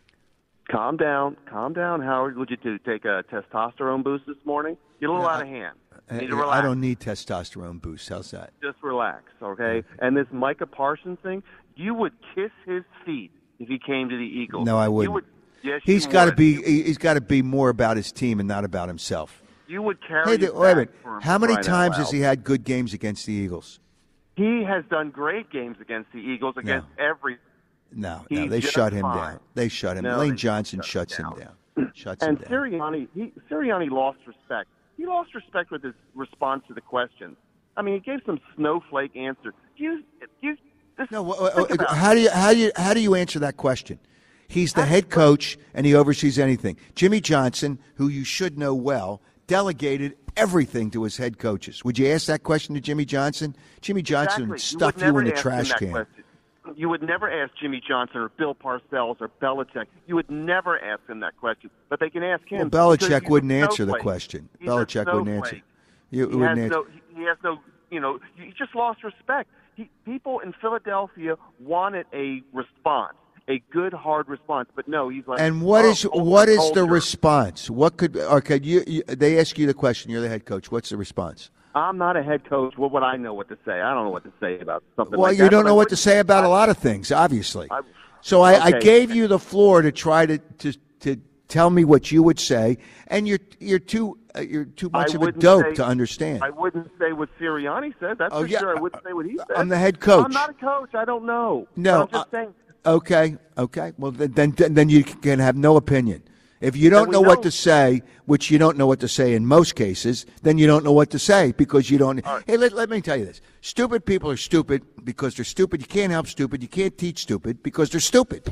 Calm down. Calm down, Howard. Would you do, take a testosterone boost this morning? Get a little No, out I- of hand. I, Need to relax. I don't need testosterone boost. How's that? Just relax, okay? And this Micah Parsons thing, you would kiss his feet if he came to the Eagles. No, I You wouldn't. would, yes, He's you got to would. be. He's got to be more about his team and not about himself. You would carry Hey, his the, wait a back minute. for him, How many crying out times loud. has he had good games against the Eagles? He has done great games against the Eagles, against every. No, He's no. They just shut him fine. down. They shut him. No, Lane they Johnson shut shuts him him down. Shuts And him down. Sirianni, he, Sirianni lost respect. He lost respect with his response to the questions. I mean, he gave some snowflake answer. You, you. This, no, wh- think wh- about it. how do you how do you how do you answer that question? He's the head coach and he oversees anything. Jimmy Johnson, who you should know well, delegated everything to his head coaches. Would you ask that question to Jimmy Johnson? Jimmy Johnson Exactly. would stuff you, you, would in never the ask him trash that can. question. You would never ask Jimmy Johnson or Bill Parcells or Belichick. You would never ask him that question. But they can ask him. Well, because Belichick he's wouldn't a answer the snowflake. question. He's a Belichick wouldn't answer. snowflake. You He wouldn't has answer. no. He has no. You know. He just lost respect. He, people in Philadelphia wanted a response, a good, hard response. But no, he's like. And what oh, is culture, what is the culture. response? What could okay? You, you they ask you the question. You're the head coach. What's the response? I'm not a head coach. What would I know what to say? I don't know what to say about something Well, like you that. don't but know I what to would- say about I- a lot of things, obviously. I- so I, I okay. gave you the floor to try to, to to tell me what you would say, and you're you're too uh, you're too much I of a wouldn't dope say- to understand. I wouldn't say what Sirianni said. That's Oh, for yeah, sure. I wouldn't say what he said. I'm the head coach. I'm not a coach. I don't know. No, But I'm just uh, saying. Okay, okay. Well, then, then then you can have no opinion. If you don't we know what know- to say, which you don't know what to say in most cases, then you don't know what to say because you don't. Hey, let, let me tell you this. Stupid people are stupid because they're stupid. You can't help stupid. You can't teach stupid because they're stupid.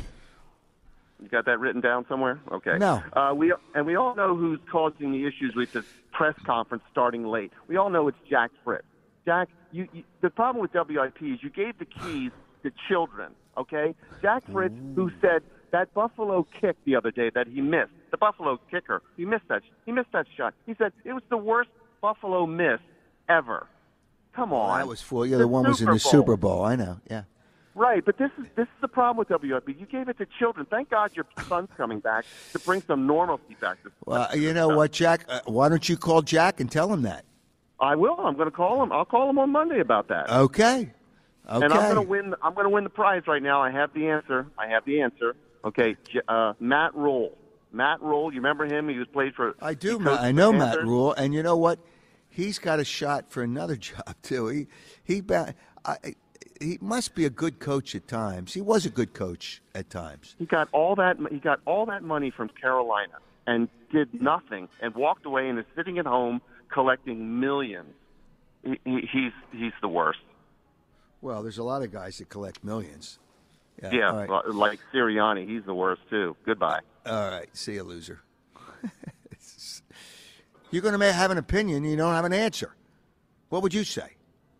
You got that written down somewhere? Okay. No. Uh, we and we all know who's causing the issues with this press conference starting late. We all know it's Jack Fritz. Jack, you, you, the problem with W I P is you gave the keys to children. Okay, Jack Fritz, who said that Buffalo kick the other day that he missed, the Buffalo kicker, he missed that. He missed that shot. He said it was the worst Buffalo miss ever. Come on. That was for you. The one was in the Bowl. Super Bowl. I know. Yeah. Right, but this is this is the problem with W I P. You gave it to children. Thank God your son's coming back to bring some normalcy back to. Well, you know what, Jack? Uh, why don't you call Jack and tell him that? I will. I'm going to call him. I'll call him on Monday about that. Okay. Okay. And I'm going to win. I'm going to win the prize right now. I have the answer. I have the answer. Okay, J- uh, Matt Rule. Matt Rule. You remember him? He was played for. I do. he Ma- coached I the know Matt Panthers. Rule, and you know what? He's got a shot for another job too. He he ba- I, he must be a good coach at times. He was a good coach at times. He got all that. He got all that money from Carolina and did nothing and walked away and is sitting at home collecting millions. He, he, he's he's the worst. Well, there's a lot of guys that collect millions. Yeah. Yeah, all right. li- like Sirianni, he's the worst too. Goodbye. All right. See you, loser. You're going to have an opinion. You don't have an answer. What would you say?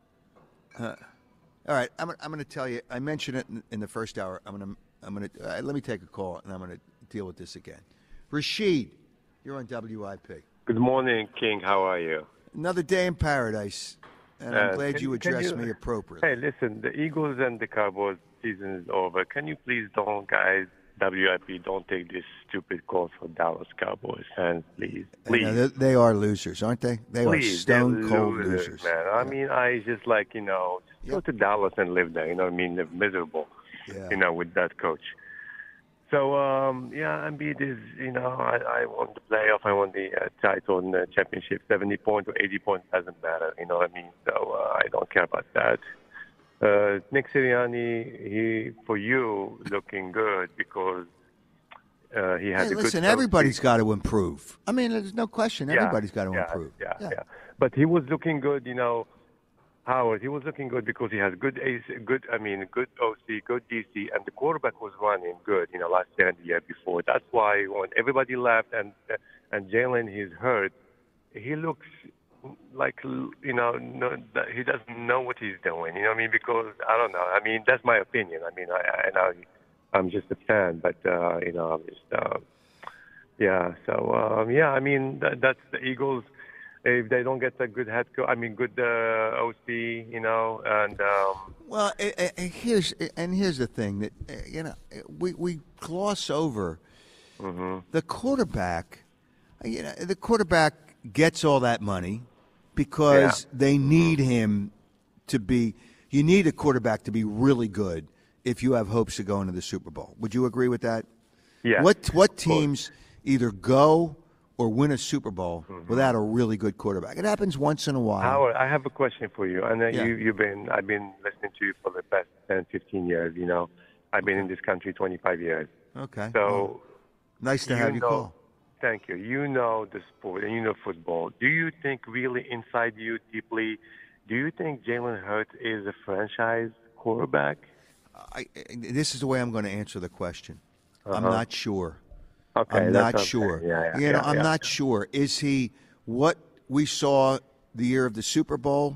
Uh, all right, I'm, I'm going to tell you. I mentioned it in, in the first hour. I'm going to. I'm going to. Uh, let me take a call, and I'm going to deal with this again. Rashid, you're on W I P. Good morning, King. How are you? Another day in paradise, and I'm Uh, glad can- you can addressed you- me appropriately. Hey, listen, the Eagles and the Cowboys season is over. Can you please don't, guys, W I P, don't take this stupid call for Dallas Cowboys fans, please. And, Please. uh, they, they are losers, aren't they? They Please, are stone they're cold losers, losers. man. I mean, I just like, you know, just go to Dallas and live there. You know what I mean? They're miserable, Yeah. you know, with that coach. So, um, yeah, Embiid is, you know, I, I won the playoff. I won the uh, title and the championship. seventy points or eighty points doesn't matter. You know what I mean? So uh, I don't care about that. Uh, Nick Sirianni, he, for you, looking good because uh, he had Hey, a listen, good everybody's got to improve. I mean, there's no question. Yeah, Everybody's got to yeah, improve. Yeah, yeah, But he was looking good, you know. Howard, he was looking good because he has good ace, good, I mean, good O C, good D C, and the quarterback was running good, you know, last year and the year before. That's why when everybody left and and Jalen is hurt, he looks like, you know, no, that he doesn't know what he's doing. You know what I mean? Because I don't know. I mean, that's my opinion. I mean, I, I know I'm just a fan, but uh, you know, I'm just, uh, yeah. So um, yeah, I mean, that, that's the Eagles. If they don't get a good head coach, I mean, good uh, O C, you know, and um, Well, eh, eh, eh, here's and here's the thing that eh, you know we we gloss over the quarterback. You know, the quarterback gets all that money because they need him to be. You need a quarterback to be really good if you have hopes of going to the Super Bowl. Would you agree with that? Yeah. What what teams either go or win a Super Bowl without a really good quarterback? It happens once in a while. Howard, I have a question for you. And uh, Yeah. you, you've been, I've been listening to you for the past ten, fifteen years. You know, I've been in this country twenty-five years. Okay. So Well, nice to have you know, call. Thank you. You know the sport and you know football. Do you think really inside you deeply, do you think Jalen Hurts is a franchise quarterback? I, this is the way I'm going to answer the question. I'm Uh-huh. not sure. Okay, I'm that's not what I'm sure. saying. Yeah, yeah, you know, yeah, I'm yeah. not sure. Is he what we saw the year of the Super Bowl,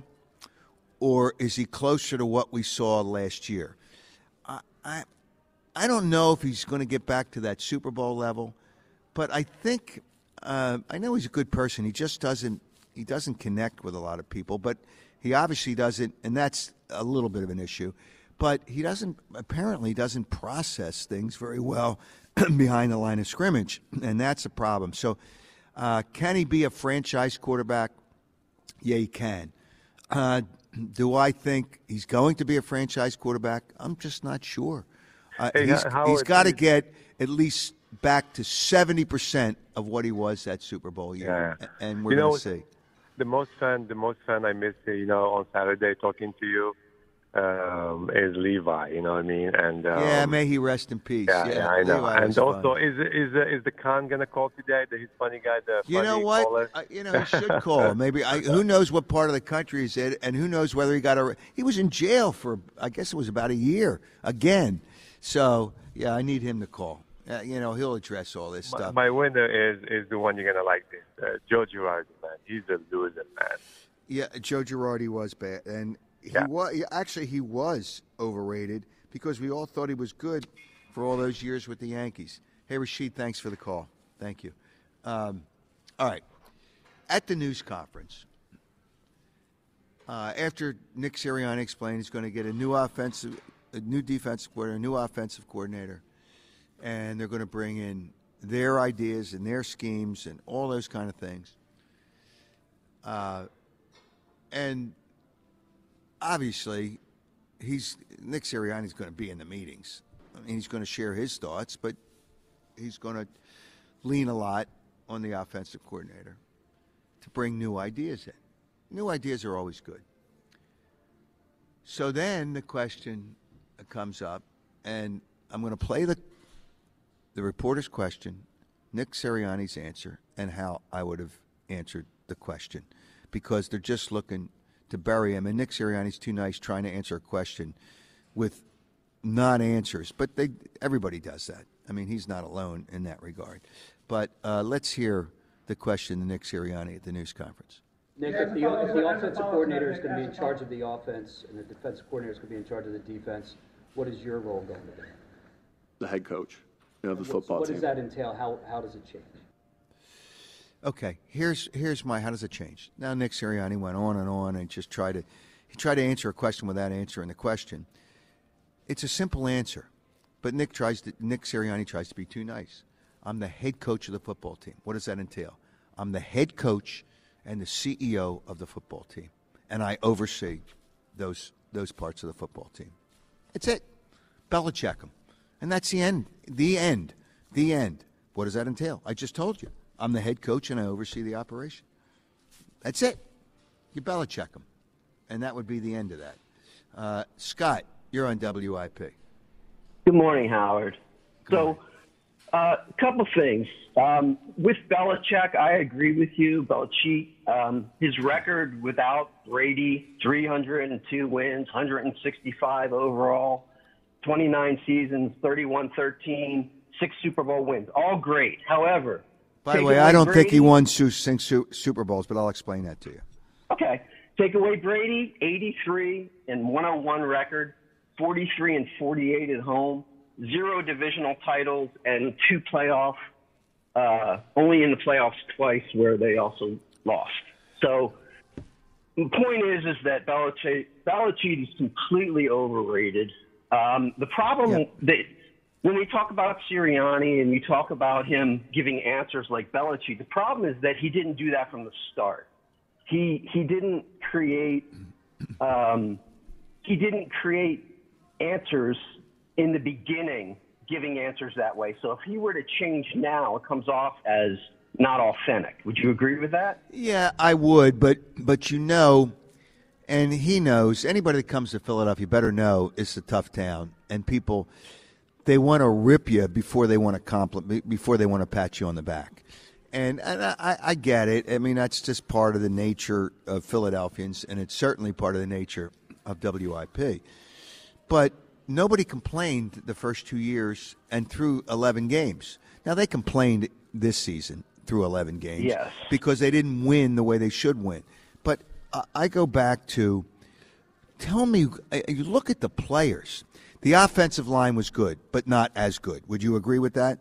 or is he closer to what we saw last year? I I, I don't know if he's going to get back to that Super Bowl level, but I think uh, I know he's a good person. He just doesn't he doesn't connect with a lot of people, but he obviously doesn't, and that's a little bit of an issue. But he doesn't apparently doesn't process things very well behind the line of scrimmage, and that's a problem. So, uh, can he be a franchise quarterback? Yeah, he can. Uh, do I think he's going to be a franchise quarterback? I'm just not sure. Uh, Hey, he's Howard, he's got to please- get at least back to seventy percent of what he was that Super Bowl year, Yeah. and we're You know, going to see. The most fun, the most fun I miss, uh, you know, on Saturday talking to you um, is Levi. You know what I mean? And um, Yeah, may he rest in peace. Yeah, Yeah, yeah, I know. Levi was And also, fun. is is uh, is the Khan gonna call today? The he's funny guy, the You know funny what? caller? I, you know, he should call. Maybe I, who knows what part of the country he's in, and who knows whether he got a. He was in jail for, I guess it was about a year again. So yeah, I need him to call. Uh, you know, he'll address all this My, stuff. my winner is is the one you're gonna like. This uh, Joe Girardi, man. He's a loser, man. Yeah, Joe Girardi was bad, and he Yeah. was actually he was overrated because we all thought he was good for all those years with the Yankees. Hey, Rashid, thanks for the call. Thank you. Um, all right, at the news conference, uh, after Nick Sirianni explained he's going to get a new offensive, a new defensive coordinator, a new offensive coordinator, and they're going to bring in their ideas and their schemes and all those kind of things. Uh, and obviously, he's Nick Sirianni's going to be in the meetings. I mean, he's going to share his thoughts, but he's going to lean a lot on the offensive coordinator to bring new ideas in. New ideas are always good. So then the question comes up, and I'm going to play the the reporter's question, Nick Sirianni's answer, and how I would have answered the question, because they're just looking to bury him. And Nick Sirianni's too nice trying to answer a question with non-answers. But they, everybody does that. I mean, he's not alone in that regard. But uh, let's hear the question to Nick Sirianni at the news conference. Nick, if the, if the offensive coordinator is going to be in charge of the offense and the defensive coordinator is going to be in charge of the defense, what is your role going to be? The head coach of the What's, football what team. does that entail? How how does it change? Okay, here's here's my how does it change? Now Nick Sirianni went on and on and just tried to he tried to answer a question without answering the question. It's a simple answer, but Nick tries to Nick Sirianni tries to be too nice. I'm the head coach of the football team. What does that entail? I'm the head coach and the C E O of the football team, and I oversee those those parts of the football team. That's it. Belichick them, and that's the end. The end. The end. What does that entail? I just told you. I'm the head coach and I oversee the operation. That's it. You Belichick them, and that would be the end of that. Uh, Scott, you're on W I P. Good morning, Howard. So, a uh, couple things. Um, with Belichick, I agree with you. Belichick, um, his record without Brady, three hundred two wins, one hundred sixty-five overall, twenty-nine seasons, thirty-one thirteen, six Super Bowl wins. All great. However, by the way, I don't Brady, think he won su- six su- Super Bowls, but I'll explain that to you. Okay. Take away Brady, eighty-three and one oh one record, forty-three and forty-eight at home, zero divisional titles, and two playoff, uh, only in the playoffs twice where they also lost. So the point is, is that Belichick, Belichick is completely overrated. Um, the problem yeah. that when we talk about Sirianni and you talk about him giving answers like Belichick, the problem is that he didn't do that from the start. He he didn't create um, he didn't create answers in the beginning, giving answers that way. So if he were to change now, it comes off as not authentic. Would you agree with that? Yeah, I would, but but you know, and he knows, anybody that comes to Philadelphia better know it's a tough town, and people, they want to rip you before they want to compliment, before they want to pat you on the back. And, and I, I get it. I mean, that's just part of the nature of Philadelphians, and it's certainly part of the nature of W I P. But nobody complained the first two years and through eleven games. Now, they complained this season through eleven games yes. because they didn't win the way they should win. But uh, I go back to, tell me, uh, you look at the players. The offensive line was good, but not as good. Would you agree with that?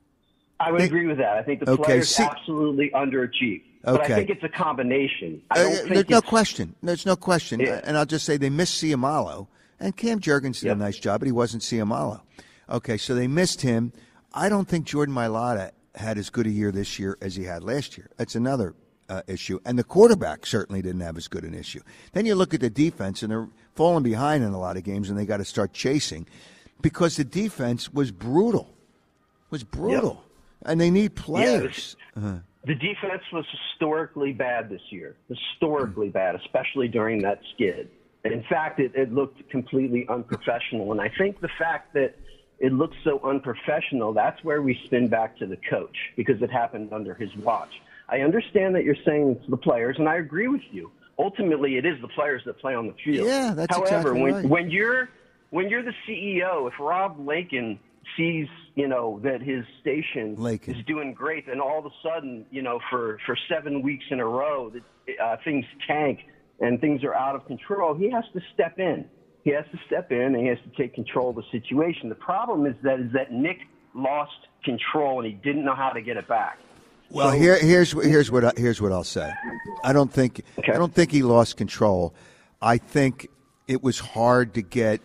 I would they, agree with that. I think the okay, players see, absolutely underachieved. But okay. I think it's a combination. I don't uh, think there's no it's, question. There's no question. Yeah. And I'll just say they missed Ciamalo. And Cam Jurgens did yep. a nice job, but he wasn't Ciamalo. Okay, so they missed him. I don't think Jordan Mailata had as good a year this year as he had last year. That's another uh, issue. And the quarterback certainly didn't have as good an issue. Then you look at the defense, and they're falling behind in a lot of games, and they got to start chasing because the defense was brutal. Was brutal. Yep. And they need players. Yeah, uh-huh. The defense was historically bad this year. Historically mm. bad, especially during that skid. And in fact, it, it looked completely unprofessional. And I think the fact that it looked so unprofessional, that's where we spin back to the coach, because it happened under his watch. I understand that you're saying it's the players, and I agree with you. Ultimately, it is the players that play on the field. Yeah, that's However, exactly when, right. when you're when you're the C E O, if Rob Lincoln sees, you know, that his station Lincoln. is doing great, and all of a sudden, you know, for, for seven weeks in a row, that uh, things tank and things are out of control, he has to step in. He has to step in, and he has to take control of the situation. The problem is that is that Nick lost control, and he didn't know how to get it back. Well, so, here, here's here's what I, here's what I'll say. I don't think okay. I don't think he lost control. I think it was hard to get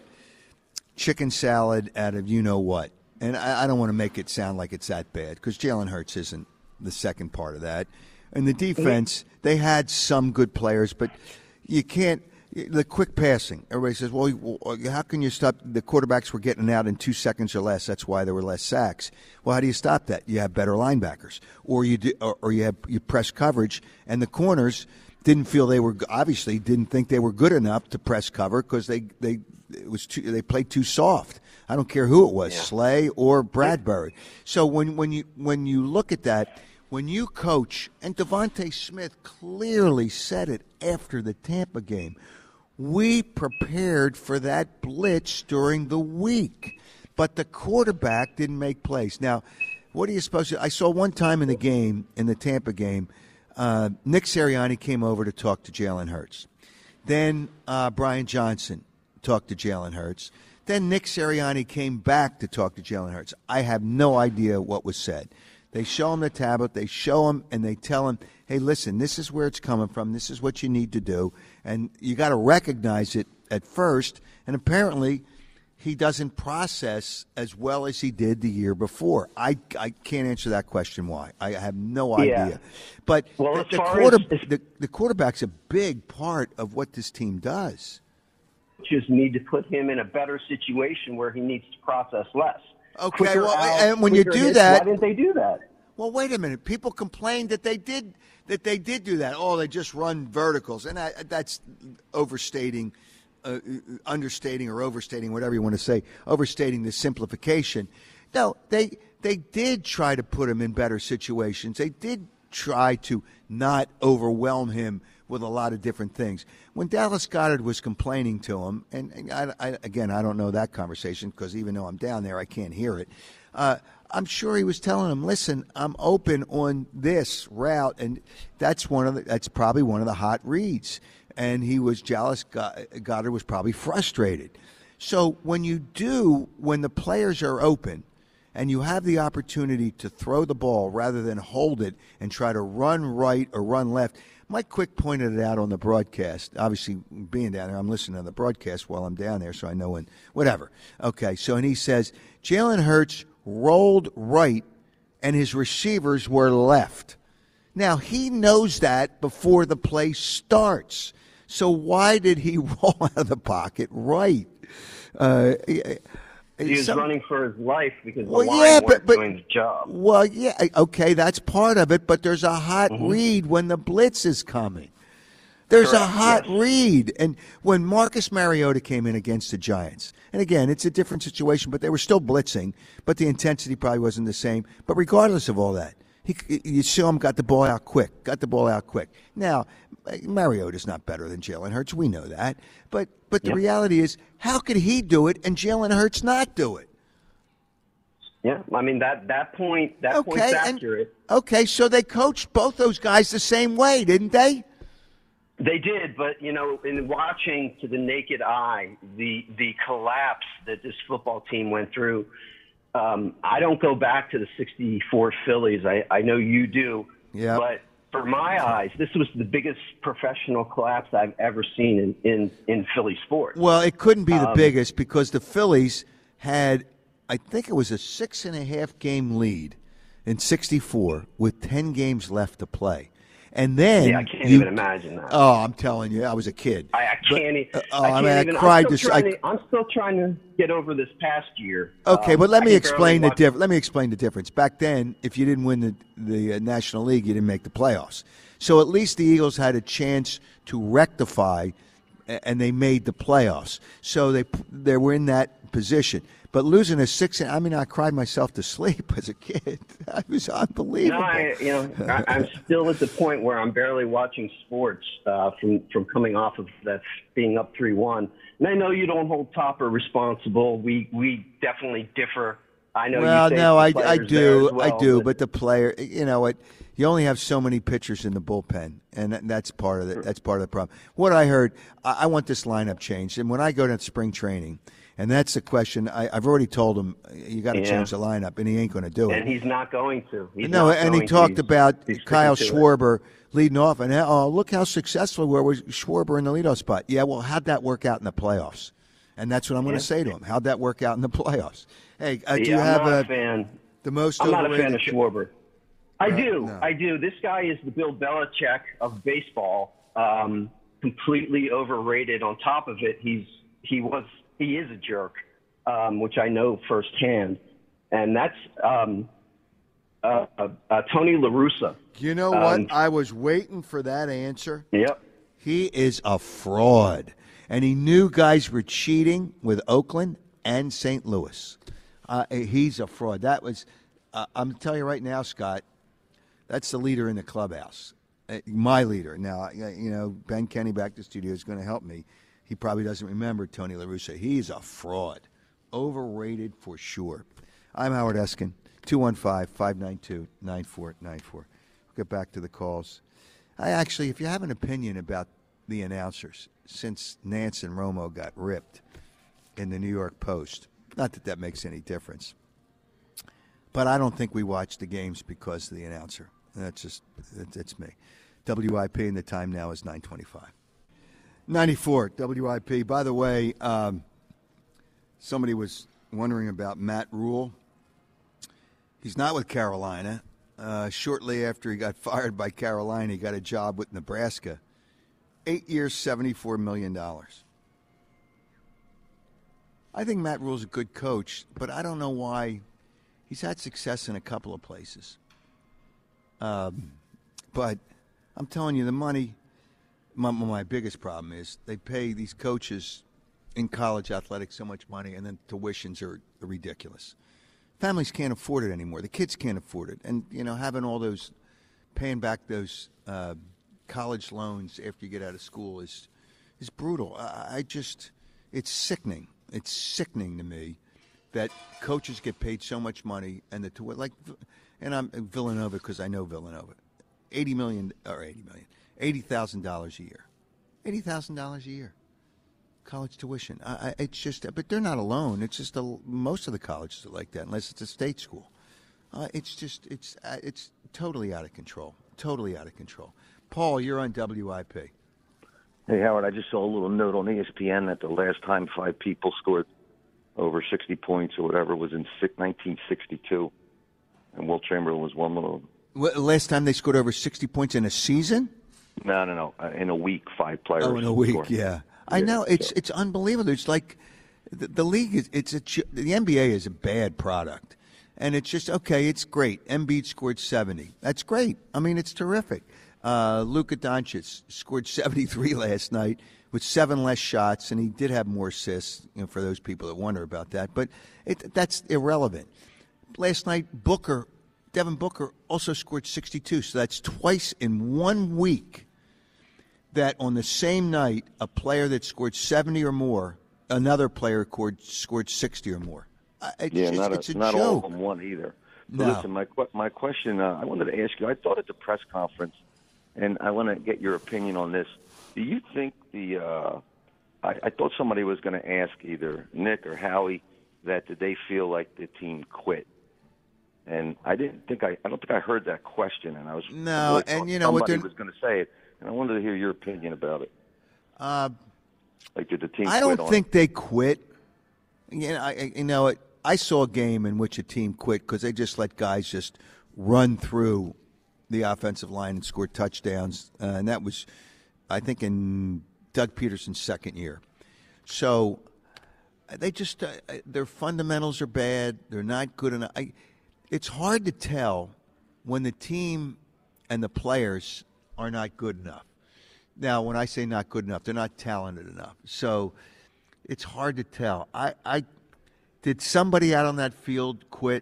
chicken salad out of you know what, and I, I don't want to make it sound like it's that bad because Jalen Hurts isn't the second part of that. And the defense, they had some good players, but you can't. The quick passing. Everybody says, well, how can you stop? The quarterbacks were getting out in two seconds or less. That's why there were less sacks. Well, how do you stop that? You have better linebackers, or you do, or, or you have you press coverage, and the corners didn't feel they were obviously didn't think they were good enough to press cover because they they it was too, they played too soft. I don't care who it was, yeah. Slay or Bradbury. So when when you when you look at that. When you coach, and Devontae Smith clearly said it after the Tampa game, we prepared for that blitz during the week, but the quarterback didn't make plays. Now, what are you supposed to – I saw one time in the game, in the Tampa game, Uh, Nick Sirianni came over to talk to Jalen Hurts. Then uh, Brian Johnson talked to Jalen Hurts. Then Nick Sirianni came back to talk to Jalen Hurts. I have no idea what was said. They show him the tablet, they show him, and they tell him, hey, listen, this is where it's coming from. This is what you need to do. And you got to recognize it at first. And apparently he doesn't process as well as he did the year before. I, I can't answer that question why. I have no idea. Yeah. But well, the, as the, far quarter, as, the, the quarterback's a big part of what this team does. Just need to put him in a better situation where he needs to process less. Okay, Quicker well, out, and when you quicker do hits, that, why didn't they do that? Well, wait a minute. People complained that they did that they did do that. Oh, they just run verticals, and I, that's overstating, uh, understating, or overstating, whatever you want to say. Overstating the simplification. No, they they did try to put him in better situations. They did try to not overwhelm him with a lot of different things. When Dallas Goedert was complaining to him, and, and I, I, again, I don't know that conversation because even though I'm down there, I can't hear it. Uh, I'm sure he was telling him, listen, I'm open on this route, and that's one of the, that's probably one of the hot reads. And he was jealous. Goddard was probably frustrated. So when you do, when the players are open and you have the opportunity to throw the ball rather than hold it and try to run right or run left, Mike Quick pointed it out on the broadcast. Obviously, being down there, I'm listening to the broadcast while I'm down there, so I know when, whatever. Okay, so, and he says, Jalen Hurts rolled right and his receivers were left. Now, he knows that before the play starts. So why did he roll out of the pocket right? Uh, He was some, running for his life because the well, line yeah, weren't but, but, doing the job. Well, yeah, okay, that's part of it, but there's a hot Mm-hmm. read when the blitz is coming. There's Correct, a hot yes. read. And when Marcus Mariota came in against the Giants, and again, it's a different situation, but they were still blitzing, but the intensity probably wasn't the same. But regardless of all that, he, you saw him got the ball out quick, got the ball out quick. Now, Mariota's not better than Jalen Hurts. We know that. But but the Yep. reality is, how could he do it and Jalen Hurts not do it? Yeah, I mean, that, that point, that Okay, point's and- accurate. Okay, so they coached both those guys the same way, didn't they? They did, but, you know, in watching to the naked eye the the collapse that this football team went through, um, I don't go back to the sixty-four Phillies. I, I know you do. Yeah. But for my eyes, this was the biggest professional collapse I've ever seen in, in, in Philly sports. Well, it couldn't be the Um, biggest because the Phillies had, I think it was a six and a half game lead in sixty-four with ten games left to play. And then Yeah, I can't you, even imagine that. Oh, I'm telling you, I was a kid. I, I can't. e- But, uh, oh, I I can't mean, I even. cried I'm, to still s- I- trying to, I'm still trying to get over this past year. Okay, Um, but let I me can explain barely the watch- diff- Let me explain the difference. Back then, if you didn't win the the uh, National League, you didn't make the playoffs. So at least the Eagles had a chance to rectify, a- and they made the playoffs. So they they were in that position. But losing a six, I mean, I cried myself to sleep as a kid. It was unbelievable. No, I, you know, I, I'm still at the point where I'm barely watching sports uh, from from coming off of that being up three one. And I know you don't hold Topper responsible. We we definitely differ. I know. Well, you say no, the I, I players there do, as well, I do. but- But the player, you know what? You only have so many pitchers in the bullpen, and that- that's part of it. That's part of the problem. What I heard, I, I want this lineup changed. And when I go to spring training, and that's the question, I, I've already told him you got to Yeah. change the lineup, and he ain't going to do it. and he's not going to. He's no, not and he going to. talked He's- about he's Kyle sticking to it. Schwarber leading off, and oh, look how successful we were with Schwarber in the leadoff spot. Yeah, well, how'd that work out in the playoffs? And that's what I'm going to Yeah. say to him. How'd that work out in the playoffs? Hey, uh, do Yeah, you I'm have not a, a fan. the most I'm not a fan of overrated- Schwarber. I Uh, do. no. I do. This guy is the Bill Belichick of baseball. Um, completely overrated. On top of it, he's he was he is a jerk, um, which I know firsthand, and that's um, uh, uh, uh, Tony La Russa. You know Um, what? I was waiting for that answer. Yep. He is a fraud. And he knew guys were cheating with Oakland and Saint Louis. Uh, he's a fraud. That was, uh, I'm telling you right now, Scott, that's the leader in the clubhouse. Uh, my leader. Now, uh, you know, Ben Kenny back to the studio is going to help me. He probably doesn't remember Tony La Russa. He's a fraud. Overrated for sure. I'm Howard Eskin, two one five, five nine two, nine four nine four. We've get back to the calls. I actually, if you have an opinion about the announcers, since Nance and Romo got ripped in the New York Post, not that that makes any difference, but I don't think we watch the games because of the announcer. That's just, it's me. W I P, and the time now is nine twenty-five. ninety-four, W I P. By the way, um, somebody was wondering about Matt Rule. He's not with Carolina. Uh, shortly after he got fired by Carolina, he got a job with Nebraska. Eight years, seventy-four million dollars. I think Matt Rule's a good coach, but I don't know why. He's had success in a couple of places. Um, but I'm telling you, the money, my, my biggest problem is they pay these coaches in college athletics so much money, and then tuitions are ridiculous. Families can't afford it anymore. The kids can't afford it. And, you know, having all those, paying back those uh, college loans after you get out of school is is brutal. I, I just, it's sickening. It's sickening to me that coaches get paid so much money, and the like, and I'm Villanova because I know Villanova, eighty million or eighty million, eighty thousand dollars a year, eighty thousand dollars a year, college tuition. I, I, it's just, but they're not alone. It's just a, most of the colleges are like that, unless it's a state school. Uh, it's just, it's, uh, it's totally out of control, totally out of control. Paul, you're on W I P. Hey, Howard, I just saw a little note on E S P N that the last time five people scored over sixty points or whatever was in nineteen sixty-two, and Wilt Chamberlain was one of them. Well, last time they scored over sixty points in a season? No, no, no. Uh, in a week, five players. Oh, in a week, scored. yeah. I know. It's it's unbelievable. It's like the, the league is, it's a, the N B A is a bad product. And it's just, okay, it's great. Embiid scored seventy. That's great. I mean, it's terrific. Uh, Luka Doncic scored seventy-three last night with seven less shots, and he did have more assists, you know, for those people that wonder about that. But it, that's irrelevant. Last night, Booker, Devin Booker, also scored sixty-two. So that's twice in one week that on the same night, a player that scored seventy or more, another player scored, scored sixty or more. Uh, it's yeah, just, not, a, it's a not joke. all of them won either. So No. listen, my my question, uh, I wanted to ask you, I thought at the press conference, and I want to get your opinion on this. Do you think the, uh, I, I thought somebody was going to ask either Nick or Howie that did they feel like the team quit? And I didn't think I, I don't think I heard that question, and I was No, really and thought you know what somebody they're- was going to say it, and I wanted to hear your opinion about it. Uh, Like, did the team? I quit don't on think they quit. You know, I, I- you know, it, I saw a game in which a team quit because they just let guys just run through the offensive line and score touchdowns, uh, and that was, I think, in Doug Peterson's second year. So they just uh, their fundamentals are bad. They're not good enough. I, it's hard to tell when the team and the players are not good enough. Now, when I say not good enough, they're not talented enough. So it's hard to tell. I, I did somebody out on that field quit?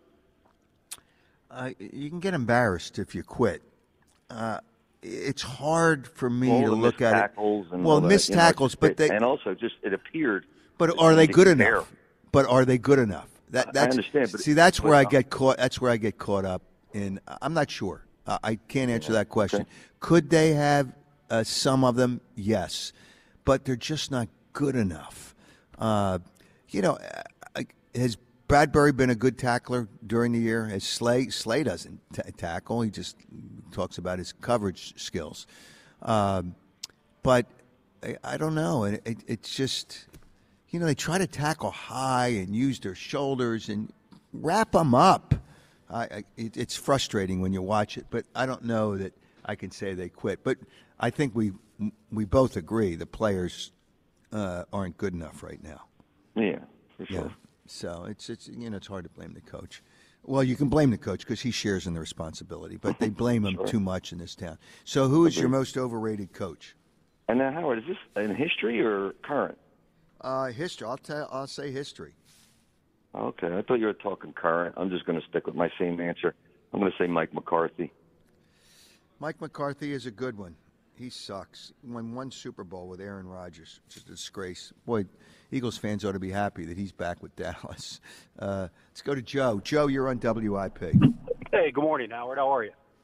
Uh, you can get embarrassed if you quit. Uh, it's hard for me all to the look missed at tackles it. and Well, all that, missed you know, tackles, it- but they and also just it appeared. But that are they he good didn't enough? care. But are they good enough? That I that's, understand, but- see, that's but, where I uh, get caught. That's where I get caught up in. I'm not sure. Uh, I can't answer Yeah, that question. okay. Could they have uh, some of them? Yes, but they're just not good enough. Uh, you know, uh, has Bradbury been a good tackler during the year? Has Slay? Slay doesn't t- tackle. He just talks about his coverage skills. Um, but I, I don't know. It, it, it's just, you know, they try to tackle high and use their shoulders and wrap them up. I, I, it, it's frustrating when you watch it, but I don't know that I can say they quit. But I think we we both agree the players uh, aren't good enough right now. Yeah, for sure. Yeah. So it's it's you know it's hard to blame the coach. Well, you can blame the coach because he shares in the responsibility, but they blame him Sure. too much in this town. So who is your Agreed. most overrated coach? And now, Howard, is this in history or current? Uh, history. I'll tell. I'll say history. Okay, I thought you were talking current. I'm just going to stick with my same answer. I'm going to say Mike McCarthy. Mike McCarthy is a good one. He sucks. He won one Super Bowl with Aaron Rodgers, which is a disgrace. Boy, Eagles fans ought to be happy that he's back with Dallas. Uh, let's go to Joe. Joe, you're on W I P. Hey, good morning, Howard. How are you?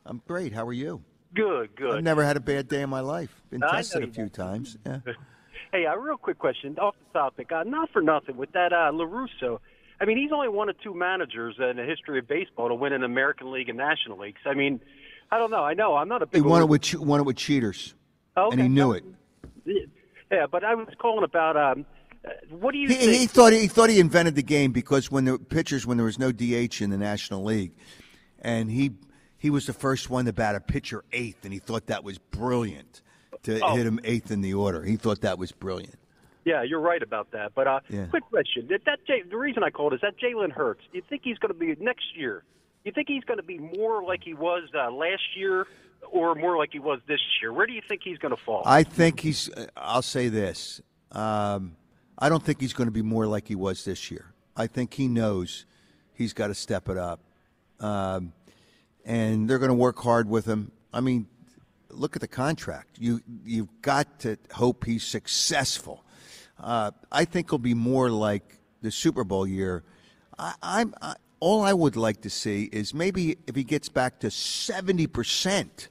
I'm great. How are you? Good, good. I've never had a bad day in my life. Been I tested know a you few times. Yeah. Hey, a real quick question off the topic. Uh, not for nothing, with that uh, LaRusso, I mean, he's only one of two managers in the history of baseball to win an American League and National Leagues. I mean, I don't know. I know I'm not a He big. won it with che- won it with cheaters, Okay. and he knew it. Yeah, but I was calling about um, uh, what do you He, think? he thought he thought he invented the game because when the pitchers, when there was no D H in the National League, and he he was the first one to bat a pitcher eighth, and he thought that was brilliant to Oh. hit him eighth in the order. He thought that was brilliant. Yeah, you're right about that. But uh, Yeah. quick question: that, that Jay, the reason I called is that Jalen Hurts. Do you think he's going to be next year? You think he's going to be more like he was uh, last year, or more like he was this year? Where do you think he's going to fall? I think he's. I'll say this. Um, I don't think he's going to be more like he was this year. I think he knows he's got to step it up, um, and they're going to work hard with him. I mean, look at the contract. You you've got to hope he's successful. Uh, I think he'll be more like the Super Bowl year. I, I'm I, all I would like to see is maybe if he gets back to seventy percent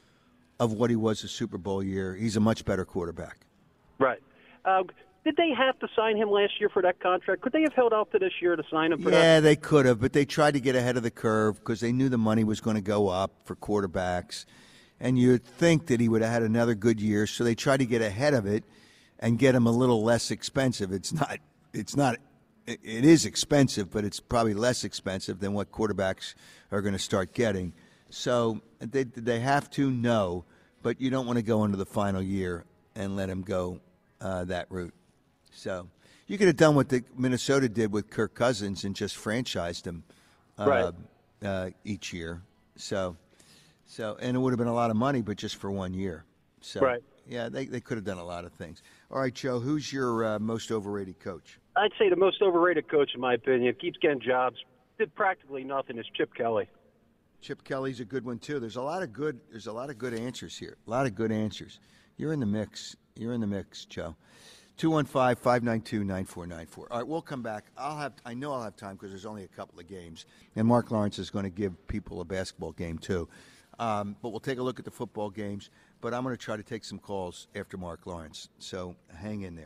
of what he was the Super Bowl year, he's a much better quarterback. Right. Uh, did they have to sign him last year for that contract? Could they have held out to this year to sign him for that? Yeah, they could have, but they tried to get ahead of the curve because they knew the money was going to go up for quarterbacks. And you'd think that he would have had another good year, so they tried to get ahead of it and get him a little less expensive. It's not, it's not, it is expensive, but it's probably less expensive than what quarterbacks are going to start getting. So they they have to know, but you don't want to go into the final year and let him go uh, that route. So you could have done what the Minnesota did with Kirk Cousins and just franchised him uh, Right. uh, each year. So, so and it would have been a lot of money, but just for one year. So, Right. Yeah, they they could have done a lot of things. All right, Joe, who's your uh, most overrated coach? I'd say the most overrated coach, in my opinion, keeps getting jobs, did practically nothing, is Chip Kelly. Chip Kelly's a good one too. There's a lot of good. There's a lot of good answers here. A lot of good answers. You're in the mix. You're in the mix, Joe. two one five, five nine two, nine four nine four. All right, we'll come back. I'll have. I know I'll have time because there's only a couple of games, and Mark Lawrence is going to give people a basketball game too. Um, but we'll take a look at the football games. But I'm going to try to take some calls after Mark Lawrence. So hang in there.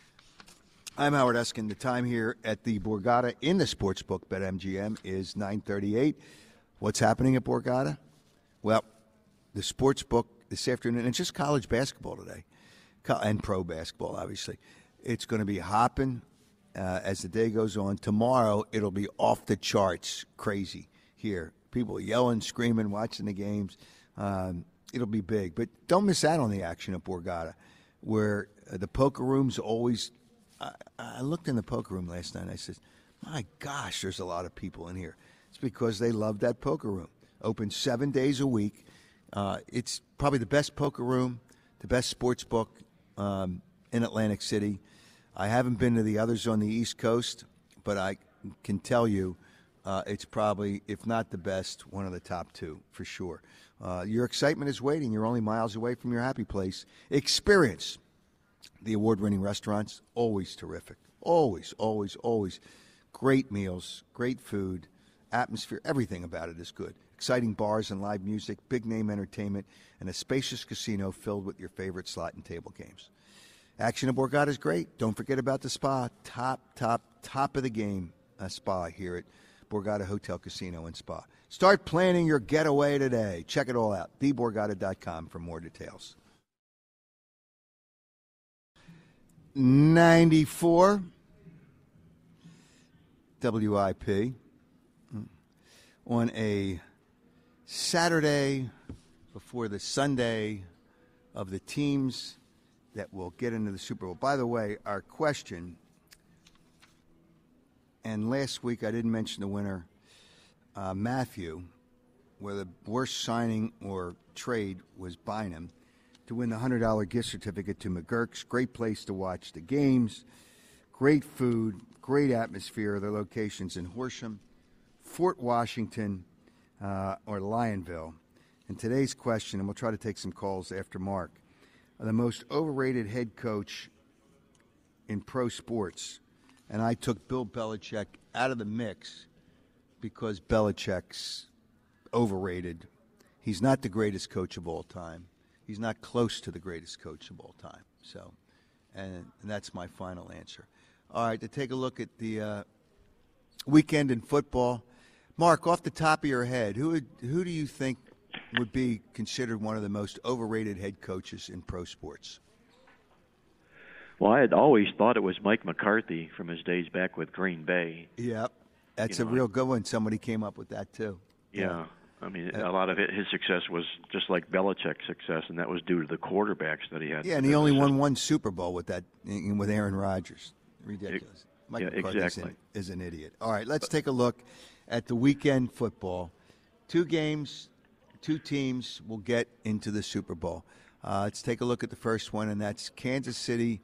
I'm Howard Eskin. The time here at the Borgata in the Sportsbook BetMGM is nine thirty-eight. What's happening at Borgata? Well, the Sportsbook this afternoon, and it's just college basketball today, and pro basketball, obviously. It's going to be hopping uh, as the day goes on. Tomorrow, it'll be off the charts crazy here. People yelling, screaming, watching the games. Um, it'll be big. But don't miss out on the action at Borgata, where uh, the poker room's always I, I looked in the poker room last night, and I said, my gosh, there's a lot of people in here. It's because they love that poker room. Open seven days a week. Uh, it's probably the best poker room, the best sports book um, in Atlantic City. I haven't been to the others on the East Coast, but I can tell you uh, it's probably, if not the best, one of the top two for sure. Uh, your excitement is waiting. You're only miles away from your happy place. Experience the award-winning restaurants, always terrific. Always, always, always. Great meals, great food, atmosphere, everything about it is good. Exciting bars and live music, big-name entertainment, and a spacious casino filled with your favorite slot and table games. Action at Borgata is great. Don't forget about the spa. Top, top, top of the game uh, spa here at Borgata Hotel, Casino, and Spa. Start planning your getaway today. Check it all out, the borgata dot com for more details. ninety-four W I P on a Saturday before the Sunday of the teams that will get into the Super Bowl. By the way, our question, and last week I didn't mention the winner, uh, Matthew, where the worst signing or trade was Bynum, to win the one hundred dollars gift certificate to McGurk's. Great place to watch the games, great food, great atmosphere. Their locations in Horsham, Fort Washington, uh, or Lionville. And today's question, and we'll try to take some calls after Mark, the most overrated head coach in pro sports. And I took Bill Belichick out of the mix because Belichick's overrated. He's not the greatest coach of all time. He's not close to the greatest coach of all time. So, and, and that's my final answer. All right, to take a look at the uh, weekend in football. Mark, off the top of your head, who would, who do you think would be considered one of the most overrated head coaches in pro sports? Well, I had always thought it was Mike McCarthy from his days back with Green Bay. Yep, that's You a know, real good one. Somebody came up with that too. Yeah. I mean, a lot of it, his success was just like Belichick's success, and that was due to the quarterbacks that he had. Yeah, and he only won one Super Bowl with that with Aaron Rodgers. Ridiculous. Mike yeah, McCarthy exactly. is an idiot. All right, let's take a look at the weekend football. Two games, two teams will get into the Super Bowl. Uh, let's take a look at the first one, and that's Kansas City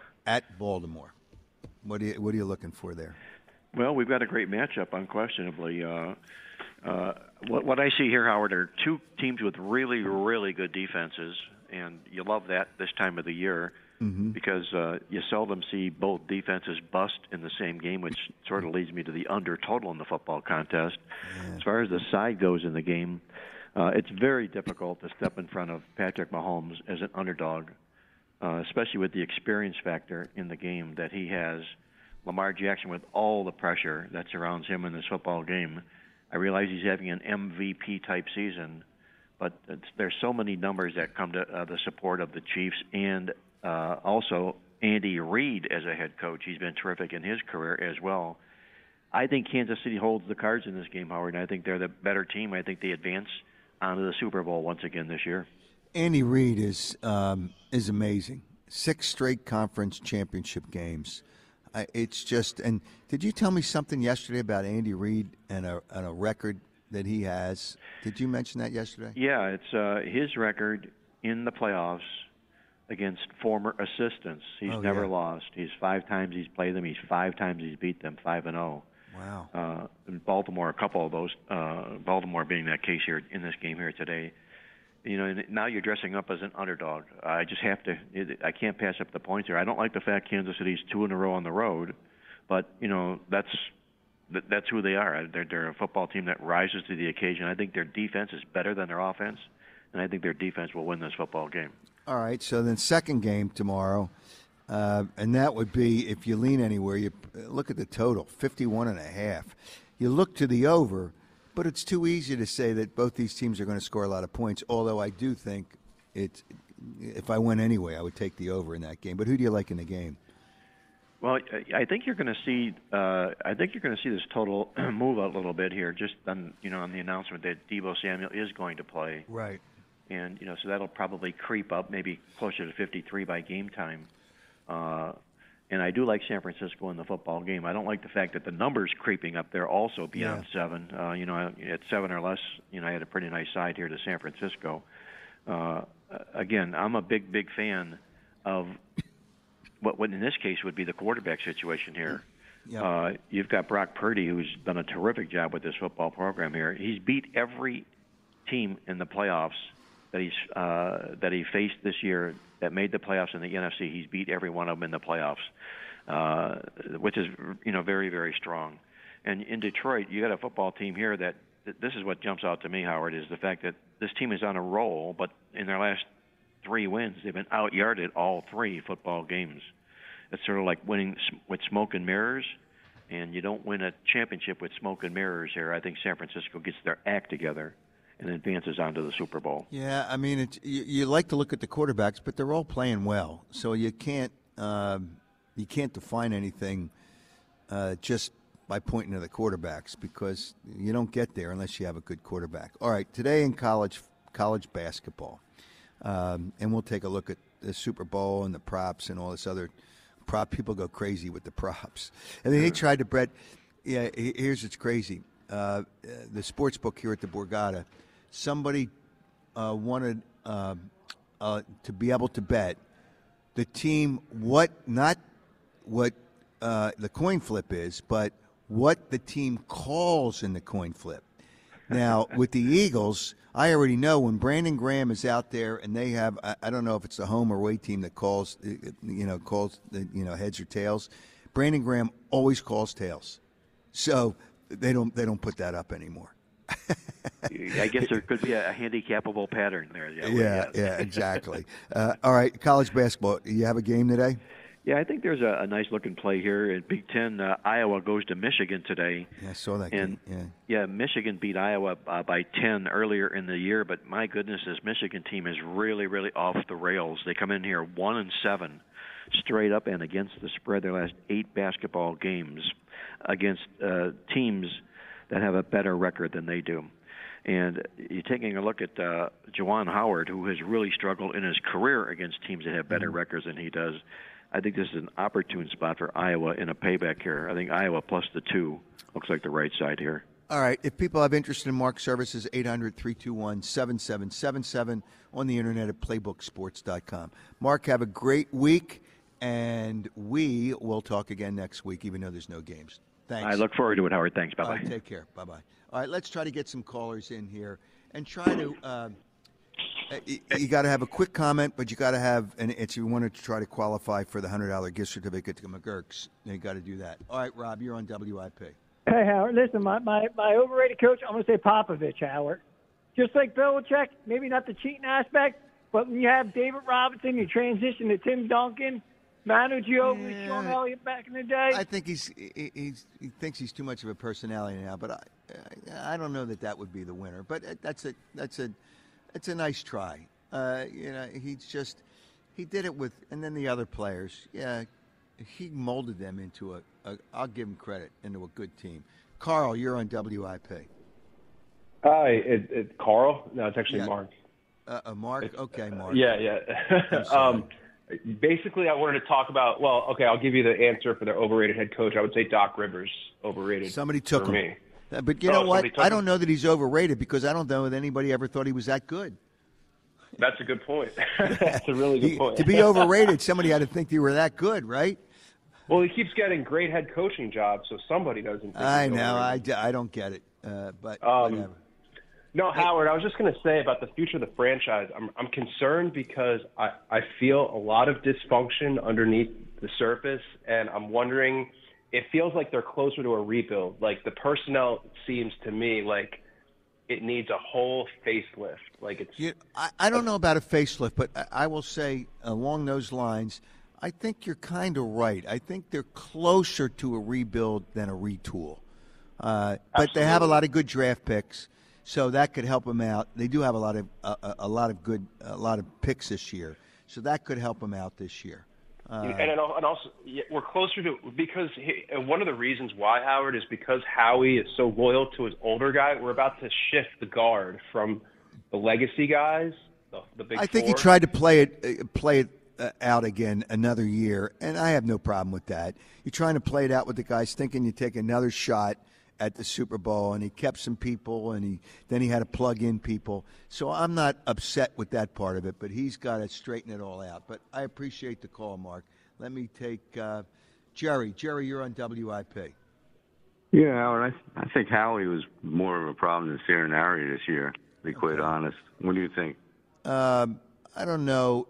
at Baltimore. What are you, what are you looking for there? Well, we've got a great matchup, unquestionably. Uh, uh, what, what I see here, Howard, are two teams with really, really good defenses, and you love that this time of the year mm-hmm. because uh, you seldom see both defenses bust in the same game, which sort of leads me to the under total in the football contest. Yeah. As far as the side goes in the game, uh, it's very difficult to step in front of Patrick Mahomes as an underdog, uh, especially with the experience factor in the game that he has. Lamar Jackson, with all the pressure that surrounds him in this football game, I realize he's having an M V P-type season, but it's, there's so many numbers that come to uh, the support of the Chiefs and uh, also Andy Reid as a head coach. He's been terrific in his career as well. I think Kansas City holds the cards in this game, Howard, and I think they're the better team. I think they advance onto the Super Bowl once again this year. Andy Reid is um, is amazing. Six straight conference championship games. I, it's just, and did you tell me something yesterday about Andy Reid and a, and a record that he has? Did you mention that yesterday? Yeah, it's uh, his record in the playoffs against former assistants. He's Oh, never yeah. lost. He's five times he's played them. He's five times he's beat them, five and zero. Wow. Uh, in Baltimore, a couple of those. Uh, Baltimore being that case here in this game here today. You know, and now you're dressing up as an underdog. I just have to. I can't pass up the points here. I don't like the fact Kansas City's two in a row on the road, but you know that's that, that's who they are. They're, they're a football team that rises to the occasion. I think their defense is better than their offense, and I think their defense will win this football game. All right, so then second game tomorrow, uh, and that would be, if you lean anywhere, you look at the total, fifty-one and a half. You look to the over, but it's too easy to say that both these teams are going to score a lot of points, although I do think it's, if I went anyway, I would take the over in that game. But who do you like in the game? Well, I think you're going to see. Uh, I think you're going to see this total move a little bit here, just on you know on the announcement that Deebo Samuel is going to play. Right. And you know, so that'll probably creep up, maybe closer to fifty-three by game time. Uh, and I do like San Francisco in the football game. I don't like the fact that the number's creeping up there also beyond Yeah. seven. Uh, you know, at seven or less, you know, I had a pretty nice side here to San Francisco. Uh, again, I'm a big, big fan of what, what in this case would be the quarterback situation here. Yep. Uh, you've got Brock Purdy, who's done a terrific job with this football program here. He's beat every team in the playoffs that he's uh, that he faced this year that made the playoffs in the N F C. He's beat every one of them in the playoffs, uh, which is you know very very strong. And in Detroit, you got a football team here that this is what jumps out to me, Howard, is the fact that this team is on a roll, but in their last three wins, they've been out-yarded all three football games. It's sort of like winning with smoke and mirrors, and you don't win a championship with smoke and mirrors here. I think San Francisco gets their act together and advances onto the Super Bowl. Yeah, I mean, it's, you, you like to look at the quarterbacks, but they're all playing well, so you can't um, you can't define anything uh, just by pointing to the quarterbacks because you don't get there unless you have a good quarterback. All right, today in college college basketball, um, and we'll take a look at the Super Bowl and the props and all this other prop. People go crazy with the props, and then they tried to bet. Yeah, here's what's crazy. Uh, the sports book here at the Borgata, somebody uh, wanted uh, uh, to be able to bet the team what not what uh, the coin flip is, but what the team calls in the coin flip. Now, with the Eagles, I already know when Brandon Graham is out there and they have, I, I don't know if it's the home or away team that calls, you know, calls, the, you know, heads or tails. Brandon Graham always calls tails. So they don't they don't put that up anymore. I guess there could be a, a handicapable pattern there. Yeah, Yeah, yeah, exactly. uh, all right, college basketball. You have a game today? Yeah, I think there's a, a nice looking play here in Big Ten. Uh, Iowa goes to Michigan today. Yeah, I saw that and, game. Yeah. Yeah, Michigan beat Iowa uh, by ten earlier in the year, but my goodness, this Michigan team is really, really off the rails. They come in here one and seven, straight up and against the spread. Their last eight basketball games against uh, teams that have a better record than they do. And you're taking a look at uh, Juwan Howard, who has really struggled in his career against teams that have better mm-hmm. records than he does. I think this is an opportune spot for Iowa in a payback here. I think Iowa plus the two looks like the right side here. All right. If people have interest in Mark's services, eight hundred, three two one, seven seven seven seven on the internet at playbook sports dot com. Mark, have a great week, and we will talk again next week, even though there's no games. Thanks. I look forward to it, Howard. Thanks. Bye-bye. Uh, take care. Bye-bye. All right, let's try to get some callers in here and try to uh, – you, you got to have a quick comment, but you got to have – and if you wanted to try to qualify for the one hundred dollars gift certificate to McGurk's, you got to do that. All right, Rob, you're on W I P. Hey, Howard, listen, my, my, my overrated coach, I'm going to say Popovich, Howard. Just like Belichick, maybe not the cheating aspect, but when you have David Robinson, you transition to Tim Duncan – Manu Ginobili, yeah. Sean Elliott back in the day. I think he's, he, he's he thinks he's too much of a personality now, but I I don't know that that would be the winner. But that's a that's a it's a nice try. Uh, you know, he's just he did it with, and then the other players, yeah, he molded them into a, a I'll give him credit, into a good team. Carl, you're on W I P. Hi, it, it Carl. No, it's actually yeah. Mark. Uh, uh, Mark, it's, okay, Mark. Yeah, yeah. um, Basically, I wanted to talk about, well, okay, I'll give you the answer for their overrated head coach. I would say Doc Rivers, overrated. Somebody took for him. Me. But you oh, know what? I don't him? know that he's overrated because I don't know that anybody ever thought he was that good. That's a good point. That's a really good he, point. To be overrated, somebody had to think they were that good, right? Well, he keeps getting great head coaching jobs, so somebody doesn't think I he's know. I, overrated. I don't get it, uh, but um, whatever. No, Howard, I was just going to say about the future of the franchise, I'm, I'm concerned because I, I feel a lot of dysfunction underneath the surface, and I'm wondering, it feels like they're closer to a rebuild. Like the personnel seems to me like it needs a whole facelift. Like it's. You, I, I don't know about a facelift, but I, I will say along those lines, I think you're kind of right. I think they're closer to a rebuild than a retool. Uh, but they have a lot of good draft picks. So that could help them out. They do have a lot of uh, a lot of good a lot of picks this year, so that could help them out this year. Uh, and, and also, we're closer to because he, one of the reasons why, Howard, is because Howie is so loyal to his older guy. We're about to shift the guard from the legacy guys, the, the big. I think four. he tried to play it uh, play it uh, out again another year, and I have no problem with that. You're trying to play it out with the guys, thinking you take another shot at the Super Bowl, and he kept some people, and he then he had to plug in people. So I'm not upset with that part of it, but he's got to straighten it all out. But I appreciate the call, Mark. Let me take uh, Jerry. Jerry, you're on W I P. Yeah, Howard, I, I think Howie was more of a problem than Sirianni this year, to be quite okay. honest. What do you think? Um, I don't know.